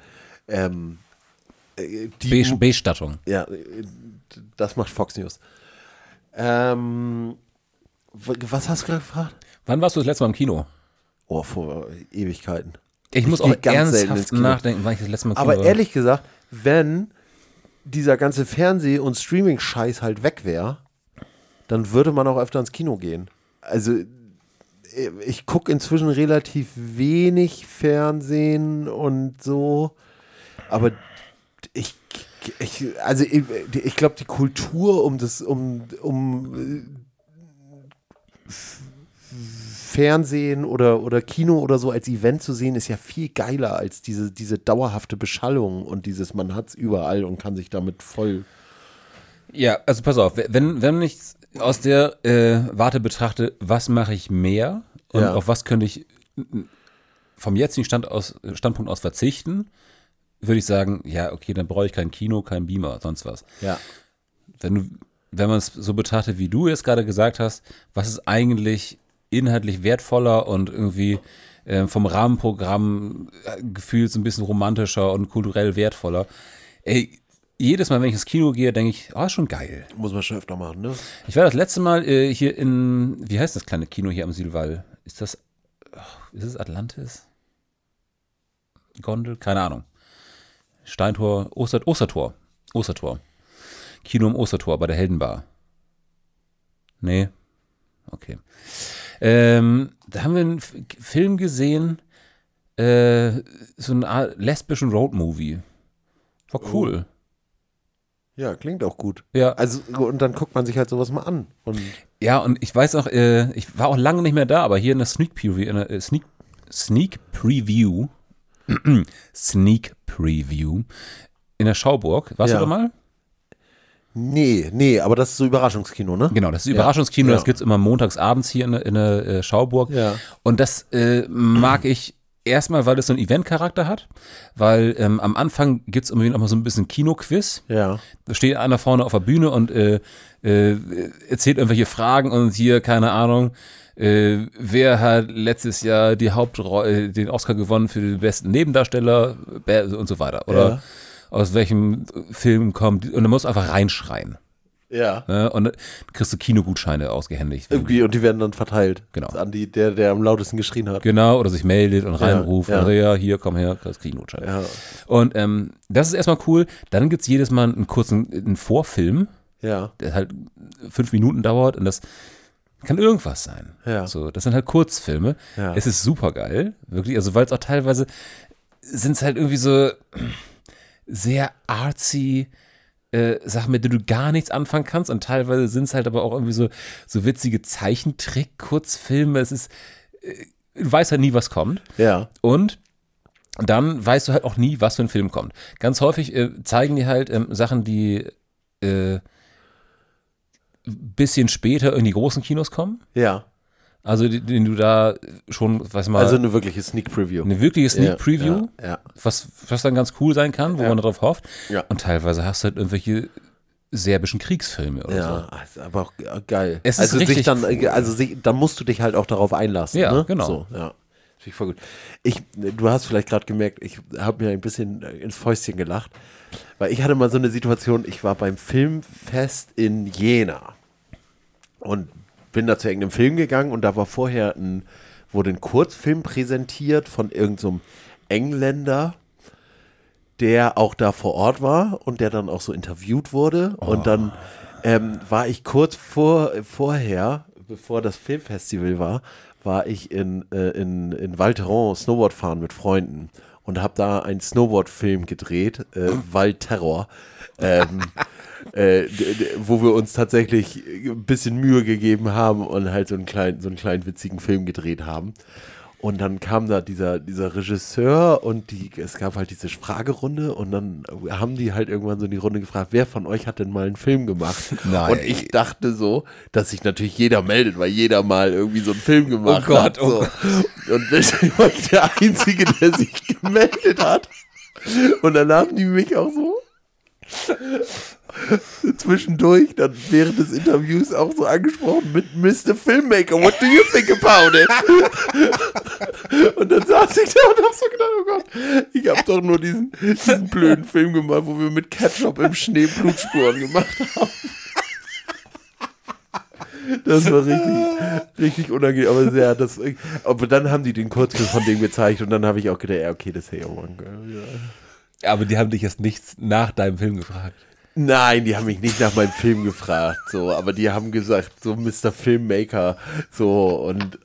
Bestattung. Ja, das macht Fox News. Was hast du gerade gefragt? Wann warst du das letzte Mal im Kino? Oh, vor Ewigkeiten. Ich muss auch ernsthaft nachdenken, wann ich das letzte Mal im Kino war. Aber ehrlich gesagt, wenn dieser ganze Fernseh- und Streaming-Scheiß halt weg wäre, dann würde man auch öfter ins Kino gehen. Also ich gucke inzwischen relativ wenig Fernsehen und so, aber ich glaube, die Kultur um Fernsehen oder Kino oder so als Event zu sehen, ist ja viel geiler als diese dauerhafte Beschallung und dieses, man hat es überall und kann sich damit voll... Ja, also pass auf, wenn ich aus der Warte betrachte, was mache ich mehr und auf was könnte ich vom jetzigen Standpunkt aus verzichten, würde ich sagen, ja, okay, dann brauche ich kein Kino, kein Beamer, sonst was. Ja. Wenn man es so betrachtet, wie du jetzt gerade gesagt hast, was ist eigentlich inhaltlich wertvoller und irgendwie vom Rahmenprogramm gefühlt so ein bisschen romantischer und kulturell wertvoller. Ey, jedes Mal, wenn ich ins Kino gehe, denke ich, ist schon geil. Muss man schon öfter machen, ne? Ich war das letzte Mal hier wie heißt das kleine Kino hier am Silval? Ist es Atlantis? Gondel? Keine Ahnung. Steintor, Ostertor. Kino im Ostertor bei der Heldenbar. Nee. Okay. Da haben wir einen Film gesehen, so eine Art lesbischen Roadmovie. War cool. Ja, klingt auch gut. Ja. Also, und dann guckt man sich halt sowas mal an. Und ja, und ich weiß auch, ich war auch lange nicht mehr da, aber hier in der Sneak Preview in der Schauburg. Warst du da mal? Nee, aber das ist so Überraschungskino, ne? Genau, das ist Überraschungskino, Ja. Das gibt es immer montags abends hier in der Schauburg. Ja. Und das mag ich erstmal, weil das so einen Eventcharakter hat, weil am Anfang gibt es irgendwie noch mal so ein bisschen Kinoquiz. Ja. Da steht einer vorne auf der Bühne und erzählt irgendwelche Fragen und hier, keine Ahnung, wer hat letztes Jahr den Oscar gewonnen für den besten Nebendarsteller und so weiter. Oder aus welchem Film kommt, und dann musst du einfach reinschreien. Ja. Ne? Und dann kriegst du Kinogutscheine ausgehändigt. Irgendwie, und die werden dann verteilt. Genau. An der am lautesten geschrien hat. Genau, oder sich meldet und reinruft. Ja. Ja, hier, komm her, kriegst Kinogutscheine. Ja. Und das ist erstmal cool. Dann gibt es jedes Mal einen Vorfilm, Ja. der halt 5 Minuten dauert, und das kann irgendwas sein. Ja. So, das sind halt Kurzfilme. Ja. Es ist super geil, wirklich. Also, weil es auch teilweise sind es halt irgendwie so sehr artsy Sachen, mit denen du gar nichts anfangen kannst, und teilweise sind es halt aber auch irgendwie so witzige Zeichentrick-Kurzfilme. Es ist, du weißt halt nie, was kommt. Ja. Und dann weißt du halt auch nie, was für ein Film kommt. Ganz häufig zeigen die halt Sachen, die bisschen später in die großen Kinos kommen. Ja. Also den du da schon, weiß mal, Also eine wirkliche Sneak Preview. eine wirkliche Sneak Preview, Ja. was dann ganz cool sein kann, wo man darauf hofft. Ja. Und teilweise hast du halt irgendwelche serbischen Kriegsfilme oder Ja, ist aber auch geil. Es ist also richtig dann musst du dich halt auch darauf einlassen. Ja, ne? genau. So, ja. Finde ich voll gut. Du hast vielleicht gerade gemerkt, ich habe mir ein bisschen ins Fäustchen gelacht, weil ich hatte mal so eine Situation, ich war beim Filmfest in Jena und bin da zu irgendeinem Film gegangen und da war vorher wurde ein Kurzfilm präsentiert von irgendeinem so Engländer, der auch da vor Ort war und der dann auch so interviewt wurde. Und dann war ich kurz vorher, bevor das Filmfestival war ich in Val Thorens Snowboard fahren mit Freunden und habe da einen Snowboard-Film gedreht, Val Terror, wo wir uns tatsächlich ein bisschen Mühe gegeben haben und halt so einen kleinen witzigen Film gedreht haben. Und dann kam da dieser Regisseur und es gab halt diese Fragerunde und dann haben die halt irgendwann so in die Runde gefragt, wer von euch hat denn mal einen Film gemacht? Nein. Und ich dachte so, dass sich natürlich jeder meldet, weil jeder mal irgendwie so einen Film gemacht hat. Oh So. Gott. Und deswegen war ich der Einzige, der sich gemeldet hat. Und dann haben die mich auch so zwischendurch, dann während des Interviews auch so angesprochen mit Mr. Filmmaker, what do you think about it? Und dann saß ich da und hab so gedacht, oh Gott, ich hab doch nur diesen blöden Film gemacht, wo wir mit Ketchup im Schnee Blutspuren gemacht haben. Das war richtig unangenehm, aber dann haben die den Kurzfilm von dem gezeigt und dann habe ich auch gedacht, ja, okay, das ist ja auch Aber die haben dich jetzt nichts nach deinem Film gefragt. Nein, die haben mich nicht nach meinem Film gefragt, so, aber die haben gesagt, so Mr. Filmmaker, so und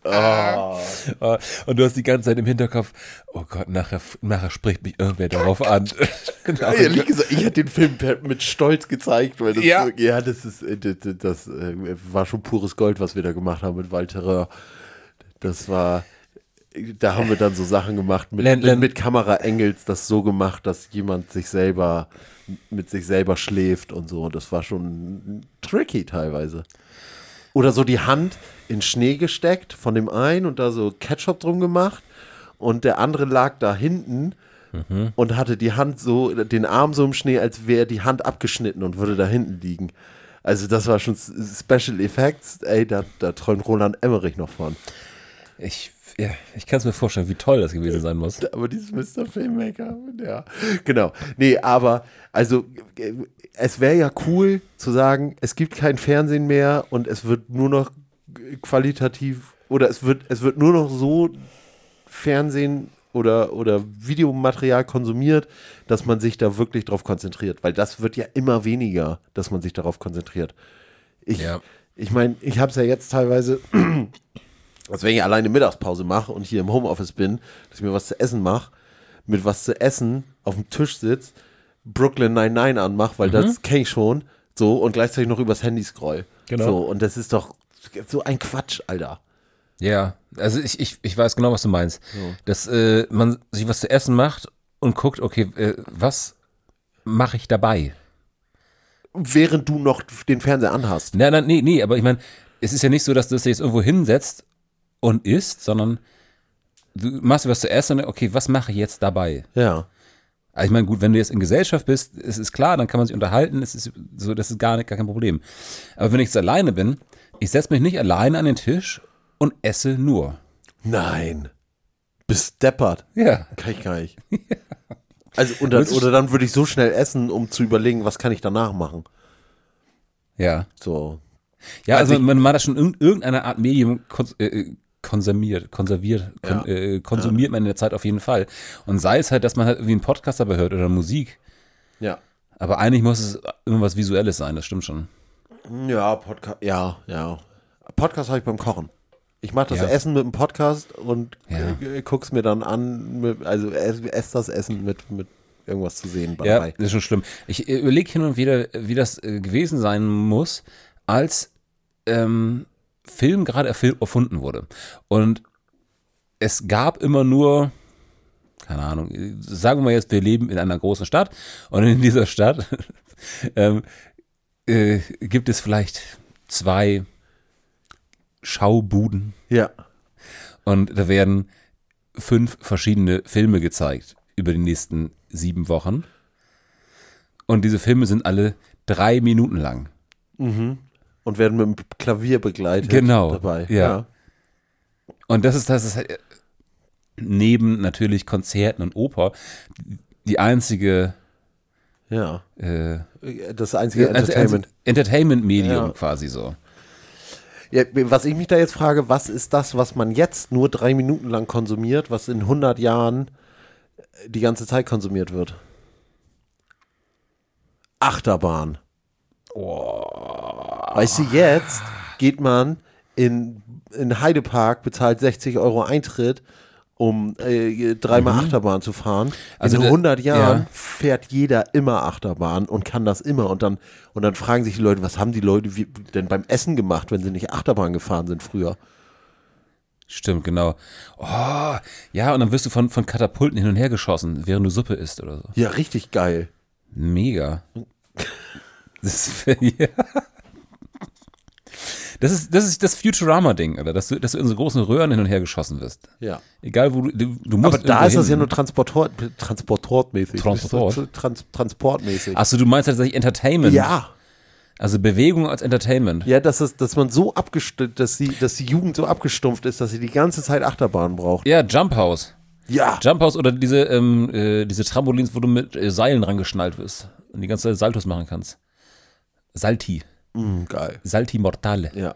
Und du hast die ganze Zeit im Hinterkopf, oh Gott, nachher spricht mich irgendwer darauf an. Genau. ehrlich gesagt, ich hätte den Film mit Stolz gezeigt, weil das das war schon pures Gold, was wir da gemacht haben mit Walter. Das war, da haben wir dann so Sachen gemacht mit Kameraengels, das so gemacht, dass jemand mit sich selber schläft und so. Das war schon tricky teilweise. Oder so die Hand in Schnee gesteckt von dem einen und da so Ketchup drum gemacht und der andere lag da hinten und hatte die Hand so, den Arm so im Schnee, als wäre die Hand abgeschnitten und würde da hinten liegen. Also das war schon Special Effects. Ey, da träumt Roland Emmerich noch von. Ich kann es mir vorstellen, wie toll das gewesen sein muss. Aber dieses Mr. Filmmaker, ja. Genau. Nee, aber, also, es wäre ja cool zu sagen, es gibt kein Fernsehen mehr und es wird nur noch qualitativ, oder es wird nur noch so Fernsehen oder Videomaterial konsumiert, dass man sich da wirklich drauf konzentriert. Weil das wird ja immer weniger, dass man sich darauf konzentriert. Ich meine, ich habe es ja jetzt teilweise... Also wenn ich alleine Mittagspause mache und hier im Homeoffice bin, dass ich mir was zu essen mache, mit was zu essen auf dem Tisch sitze, Brooklyn 99 anmache, weil das kenne ich schon, so, und gleichzeitig noch übers Handy scroll. Genau. So, und das ist doch so ein Quatsch, Alter. Ja, also ich weiß genau, was du meinst. So. Dass man sich was zu essen macht und guckt, okay, was mache ich dabei? Während du noch den Fernseher anhast. Nee, aber ich meine, es ist ja nicht so, dass du das jetzt irgendwo hinsetzt und isst, sondern du machst dir was zu essen und okay, was mache ich jetzt dabei? Ja. Also ich meine, gut, wenn du jetzt in Gesellschaft bist, es ist klar, dann kann man sich unterhalten, das ist gar kein Problem. Aber wenn ich jetzt alleine bin, ich setze mich nicht alleine an den Tisch und esse nur. Nein. Bist deppert. Ja. Kann ich gar nicht. Also, oder dann würde ich so schnell essen, um zu überlegen, was kann ich danach machen. Ja. So. Ja, also man hat das schon irgendeine Art Medium konsumiert man in der Zeit auf jeden Fall. Und sei es halt, dass man halt irgendwie einen Podcast dabei hört oder Musik. Ja. Aber eigentlich muss es immer was Visuelles sein, das stimmt schon. Ja, Podcast, ja. Podcast habe ich beim Kochen. Ich mache das Ja. Essen mit dem Podcast und Ja. guck's mir dann an, also esse das Essen mit irgendwas zu sehen Ja, dabei. das ist schon schlimm. Ich überlege hin und wieder, wie das gewesen sein muss, als Film gerade erfunden wurde. Und es gab immer nur, keine Ahnung, sagen wir jetzt, wir leben in einer großen Stadt und in dieser Stadt gibt es vielleicht 2 Schaubuden. Ja. Und da werden 5 verschiedene Filme gezeigt über die nächsten 7 Wochen. Und diese Filme sind alle 3 Minuten lang. Und werden mit dem Klavier begleitet dabei. Ja. Und das ist halt neben natürlich Konzerten und Oper die einzige das einzige Entertainment. Entertainment-Medium quasi so. Ja, was ich mich da jetzt frage, was ist das, was man jetzt nur 3 Minuten lang konsumiert, was in 100 Jahren die ganze Zeit konsumiert wird? Achterbahn. Weißt du, jetzt geht man in Heidepark, bezahlt 60 € Eintritt, um 3-mal Achterbahn zu fahren. Also in 100 Jahren fährt jeder immer Achterbahn und kann das immer. Und dann fragen sich die Leute, was haben die Leute denn beim Essen gemacht, wenn sie nicht Achterbahn gefahren sind früher? Stimmt, genau. Oh, ja, und dann wirst du von Katapulten hin und her geschossen, während du Suppe isst oder so. Ja, richtig geil. Mega. Das ist das Futurama-Ding, Alter, dass du in so großen Röhren hin und her geschossen wirst. Ja. Egal, wo du musst. Aber da ist das ja nur transportmäßig. Transport? Transportmäßig. Achso, du meinst tatsächlich Entertainment? Ja. Also Bewegung als Entertainment. Ja, dass man so abgestumpft, dass die Jugend so abgestumpft ist, dass sie die ganze Zeit Achterbahn braucht. Ja, Jump House. Ja. Jump House oder diese Trampolins, wo du mit Seilen rangeschnallt wirst und die ganze Zeit Saltos machen kannst. Salti. Geil. Salti Mortale. Ja.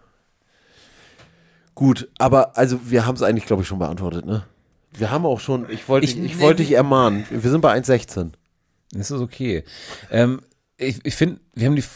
Gut, aber also wir haben es eigentlich, glaube ich, schon beantwortet, ne? Wir haben auch schon, ich wollte dich ermahnen, wir sind bei 1,16. Das ist okay. Ich finde, wir haben die...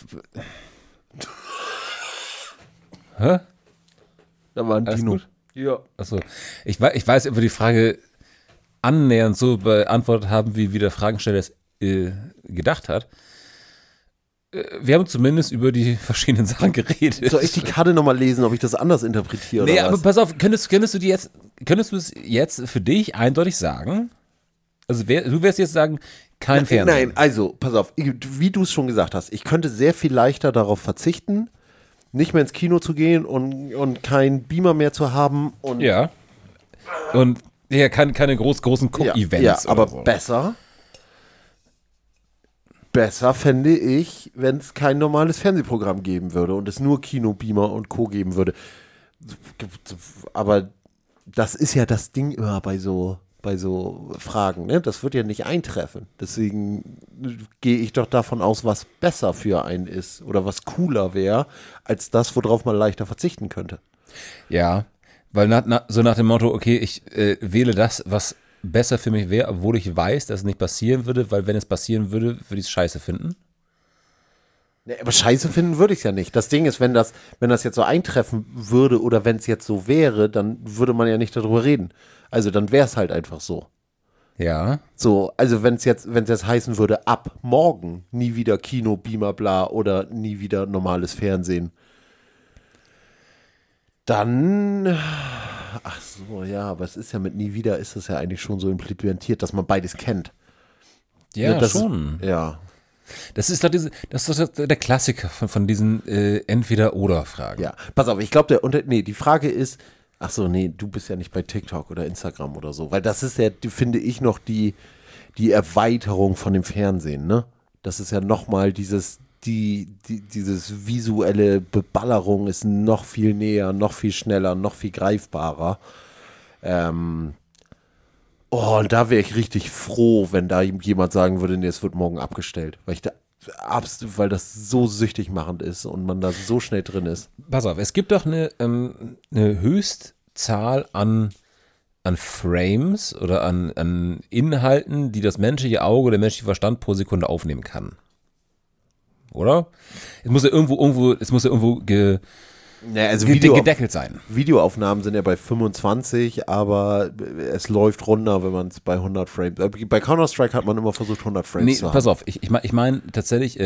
Hä? Da war ein Alles Dino. gut? Ja. Achso. Ich weiß, ob wir die Frage annähernd so beantwortet haben, wie der Fragensteller es gedacht hat. Wir haben zumindest über die verschiedenen Sachen geredet. Soll ich die Karte nochmal lesen, ob ich das anders interpretiere? Nee, oder aber was? pass auf, könntest du es jetzt für dich eindeutig sagen? Also du wirst jetzt sagen, kein Fernsehen. Nein, also, pass auf, wie du es schon gesagt hast, ich könnte sehr viel leichter darauf verzichten, nicht mehr ins Kino zu gehen und keinen Beamer mehr zu haben. Und Ja. Und ja, keine großen Guck-Events. Ja, aber oder so. besser fände ich, wenn es kein normales Fernsehprogramm geben würde und es nur Kino, Beamer und Co. geben würde. Aber das ist ja das Ding immer bei so Fragen, ne? Das wird ja nicht eintreffen. Deswegen gehe ich doch davon aus, was besser für einen ist oder was cooler wäre, als das, worauf man leichter verzichten könnte. Ja, weil so nach dem Motto, okay, ich wähle das, was besser für mich wäre, obwohl ich weiß, dass es nicht passieren würde, weil wenn es passieren würde, würde ich es scheiße finden. Nee, aber scheiße finden würde ich es ja nicht. Das Ding ist, wenn das jetzt so eintreffen würde oder wenn es jetzt so wäre, dann würde man ja nicht darüber reden. Also dann wäre es halt einfach so. Ja. So, also wenn es jetzt heißen würde, ab morgen nie wieder Kino, Beamer, bla oder nie wieder normales Fernsehen, dann, ach so, ja, aber es ist ja mit nie wieder, ist das ja eigentlich schon so implementiert, dass man beides kennt. Ja, das schon. Ja. Das ist doch der Klassiker von diesen Entweder-Oder-Fragen. Ja, pass auf, ich glaube, die Frage ist, ach so, nee, du bist ja nicht bei TikTok oder Instagram oder so, weil das ist ja, finde ich, noch die Erweiterung von dem Fernsehen, ne? Das ist ja nochmal dieses visuelle Beballerung ist noch viel näher, noch viel schneller, noch viel greifbarer. Und da wäre ich richtig froh, wenn da jemand sagen würde, nee, es wird morgen abgestellt, weil das so süchtig machend ist und man da so schnell drin ist. Pass auf, es gibt doch eine Höchstzahl an Frames oder an Inhalten, die das menschliche Auge, der menschliche Verstand pro Sekunde aufnehmen kann. Oder? Es muss ja irgendwo gedeckelt sein. Videoaufnahmen sind ja bei 25, aber es läuft runter, wenn man es bei 100 Frames. Bei Counter-Strike hat man immer versucht, 100 Frames zu haben. Pass auf, ich meine tatsächlich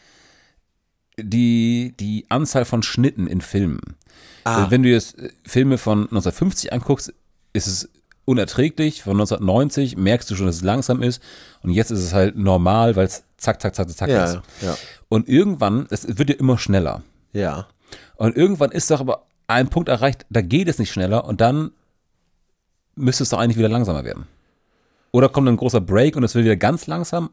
die Anzahl von Schnitten in Filmen. Wenn du jetzt Filme von 1950 anguckst, ist es unerträglich. Von 1990 merkst du schon, dass es langsam ist. Und jetzt ist es halt normal, weil es zack, zack, zack, zack ist. Ja. Und irgendwann, es wird ja immer schneller. Ja. Und irgendwann ist doch aber einen Punkt erreicht, da geht es nicht schneller und dann müsste es doch eigentlich wieder langsamer werden. Oder kommt ein großer Break und es wird wieder ganz langsam?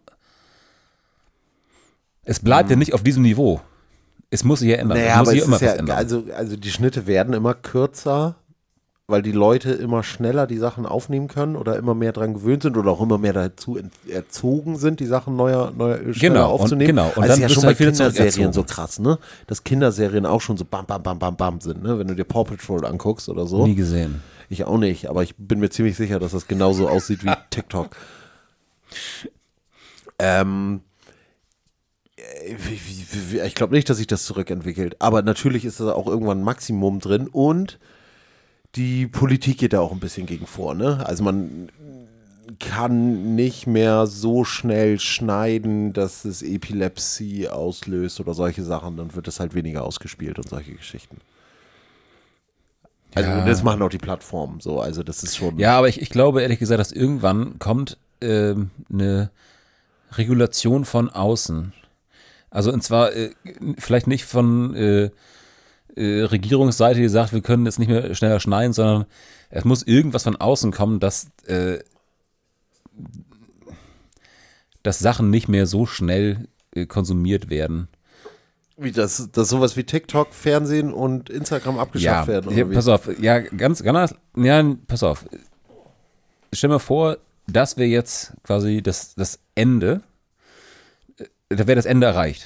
Es bleibt ja nicht auf diesem Niveau. Es muss sich ja ändern. Naja, es muss aber sich es immer ist was ja, ändern. also die Schnitte werden immer kürzer, weil die Leute immer schneller die Sachen aufnehmen können oder immer mehr dran gewöhnt sind oder auch immer mehr dazu erzogen sind, die Sachen schneller aufzunehmen. Und also dann ist ja bist schon du bei halt wieder Kinderserien so zurückerzogen. krass, ne? Dass Kinderserien auch schon so bam, bam, bam, bam, bam sind, ne? Wenn du dir Paw Patrol anguckst oder so. Nie gesehen. Ich auch nicht, aber ich bin mir ziemlich sicher, dass das genauso aussieht wie TikTok. Ich glaube nicht, dass sich das zurückentwickelt. Aber natürlich ist da auch irgendwann ein Maximum drin und die Politik geht da auch ein bisschen gegen vor. Ne? Also man kann nicht mehr so schnell schneiden, dass es Epilepsie auslöst oder solche Sachen. Dann wird es halt weniger ausgespielt und solche Geschichten. Also das machen auch die Plattformen so. Also das ist schon... Ja, aber ich glaube ehrlich gesagt, dass irgendwann kommt eine Regulation von außen. Also und zwar vielleicht nicht von Regierungsseite, die sagt, wir können jetzt nicht mehr schneller schneiden, sondern es muss irgendwas von außen kommen, dass Sachen nicht mehr so schnell konsumiert werden. Wie dass sowas wie TikTok, Fernsehen und Instagram abgeschafft werden? Oder wie? Pass auf, ja, ganz, pass auf. Stell dir mal vor, das wäre jetzt quasi das Ende, da wäre das Ende erreicht.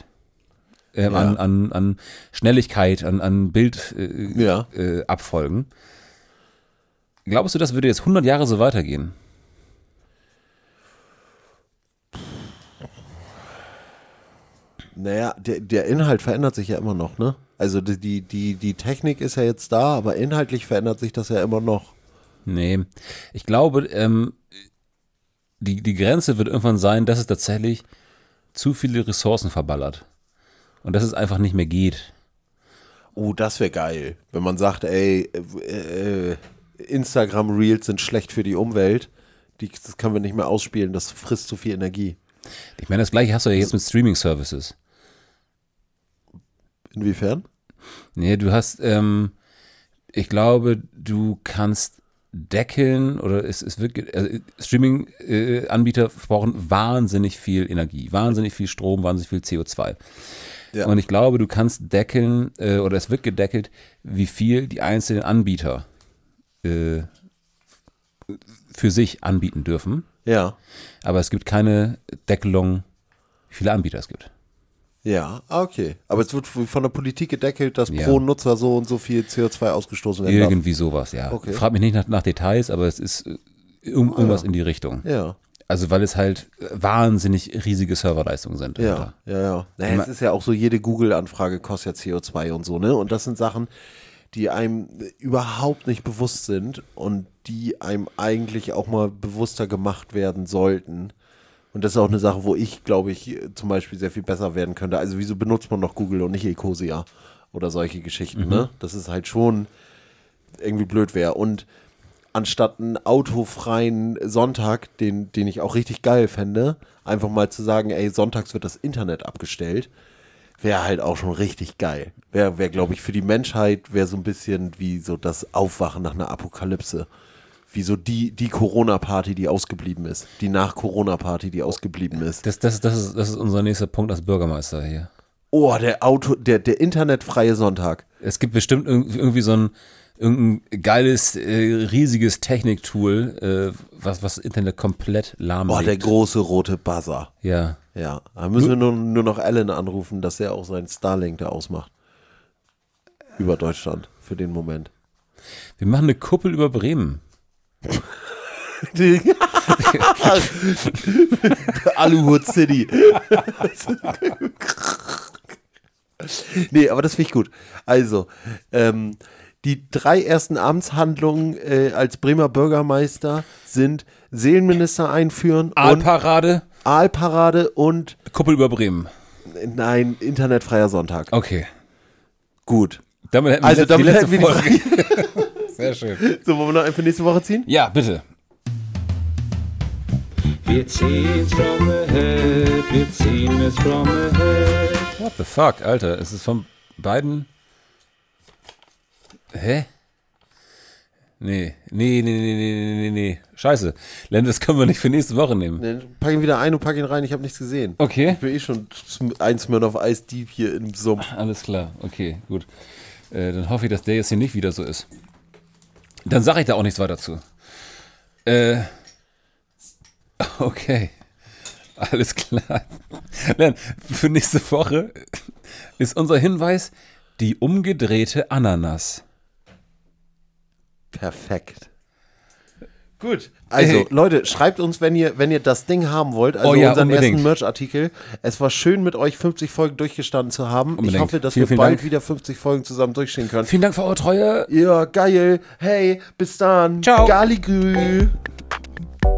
An Schnelligkeit, an Bildabfolgen. Glaubst du, das würde jetzt 100 Jahre so weitergehen? Naja, der Inhalt verändert sich ja immer noch, ne? Also die Technik ist ja jetzt da, aber inhaltlich verändert sich das ja immer noch. Nee, ich glaube, die Grenze wird irgendwann sein, dass es tatsächlich zu viele Ressourcen verballert. Und dass es einfach nicht mehr geht. Oh, das wäre geil. Wenn man sagt, ey, Instagram Reels sind schlecht für die Umwelt. Das können wir nicht mehr ausspielen, das frisst zu viel Energie. Ich meine, das gleiche hast du ja jetzt mit Streaming-Services. Inwiefern? Nee, du hast, ich glaube, du kannst deckeln oder es wird, also Streaming-Anbieter brauchen wahnsinnig viel Energie, wahnsinnig viel Strom, wahnsinnig viel CO2. Ja. Und ich glaube, du kannst deckeln oder es wird gedeckelt, wie viel die einzelnen Anbieter für sich anbieten dürfen. Ja. Aber es gibt keine Deckelung, wie viele Anbieter es gibt. Ja, okay. Aber es wird von der Politik gedeckelt, dass pro Nutzer so und so viel CO2 ausgestoßen werden darf. Irgendwie sowas, ja. Okay. Frag mich nicht nach Details, aber es ist irgendwas in die Richtung. Ja. Also weil es halt wahnsinnig riesige Serverleistungen sind. Ja. Naja, es ist ja auch so, jede Google-Anfrage kostet ja CO2 und so, ne? Und das sind Sachen, die einem überhaupt nicht bewusst sind und die einem eigentlich auch mal bewusster gemacht werden sollten. Und das ist auch eine Sache, wo ich, glaube ich, zum Beispiel sehr viel besser werden könnte. Also wieso benutzt man noch Google und nicht Ecosia oder solche Geschichten, ne? Das ist halt schon irgendwie blöd wäre. Und anstatt einen autofreien Sonntag, den ich auch richtig geil fände, einfach mal zu sagen, ey, sonntags wird das Internet abgestellt, wäre halt auch schon richtig geil. Wäre, glaube ich, für die Menschheit, wäre so ein bisschen wie so das Aufwachen nach einer Apokalypse. Wie so die Corona-Party, die ausgeblieben ist. Die Nach-Corona-Party, die ausgeblieben ist. Das ist unser nächster Punkt als Bürgermeister hier. Oh, der internetfreie Sonntag. Es gibt bestimmt irgendwie so irgendein geiles, riesiges Techniktool, was das Internet komplett lahmlegt. Oh, der große rote Buzzer. Ja. Ja, da müssen wir nur noch Alan anrufen, dass er auch seinen Starlink da ausmacht. Über Deutschland, für den Moment. Wir machen eine Kuppel über Bremen. Aluhut City. Nee, aber das finde ich gut. Also, die 3 ersten Amtshandlungen als Bremer Bürgermeister sind Seelenminister einführen, Aalparade und Kuppel über Bremen. Nein, internetfreier Sonntag. Okay. Gut. Damit Damit hätten wir die Folge. Sehr schön. So, wollen wir noch einen für nächste Woche ziehen? Ja, bitte. Wir ziehen's from the head, wir ziehen es from the head. What the fuck, Alter? Es ist von beiden. Hä? Nee. Scheiße. Len, das können wir nicht für nächste Woche nehmen. Nee, pack ihn wieder ein und pack ihn rein, ich habe nichts gesehen. Okay. Ich bin schon ein Smirnoff Ice Deep hier im Sumpf. Alles klar, okay, gut. Dann hoffe ich, dass der jetzt hier nicht wieder so ist. Dann sage ich da auch nichts weiter zu. Okay. Alles klar. Len, für nächste Woche ist unser Hinweis die umgedrehte Ananas. Perfekt. Gut. Also, Leute, schreibt uns, wenn ihr das Ding haben wollt, also unseren unbedingt. ersten Merch-Artikel. Es war schön, mit euch 50 Folgen durchgestanden zu haben. Unbedingt. Ich hoffe, dass Vielen wir bald Dank. wieder 50 Folgen zusammen durchstehen können. Vielen Dank für eure Treue. Ja, geil. Hey, bis dann. Ciao. Galigü.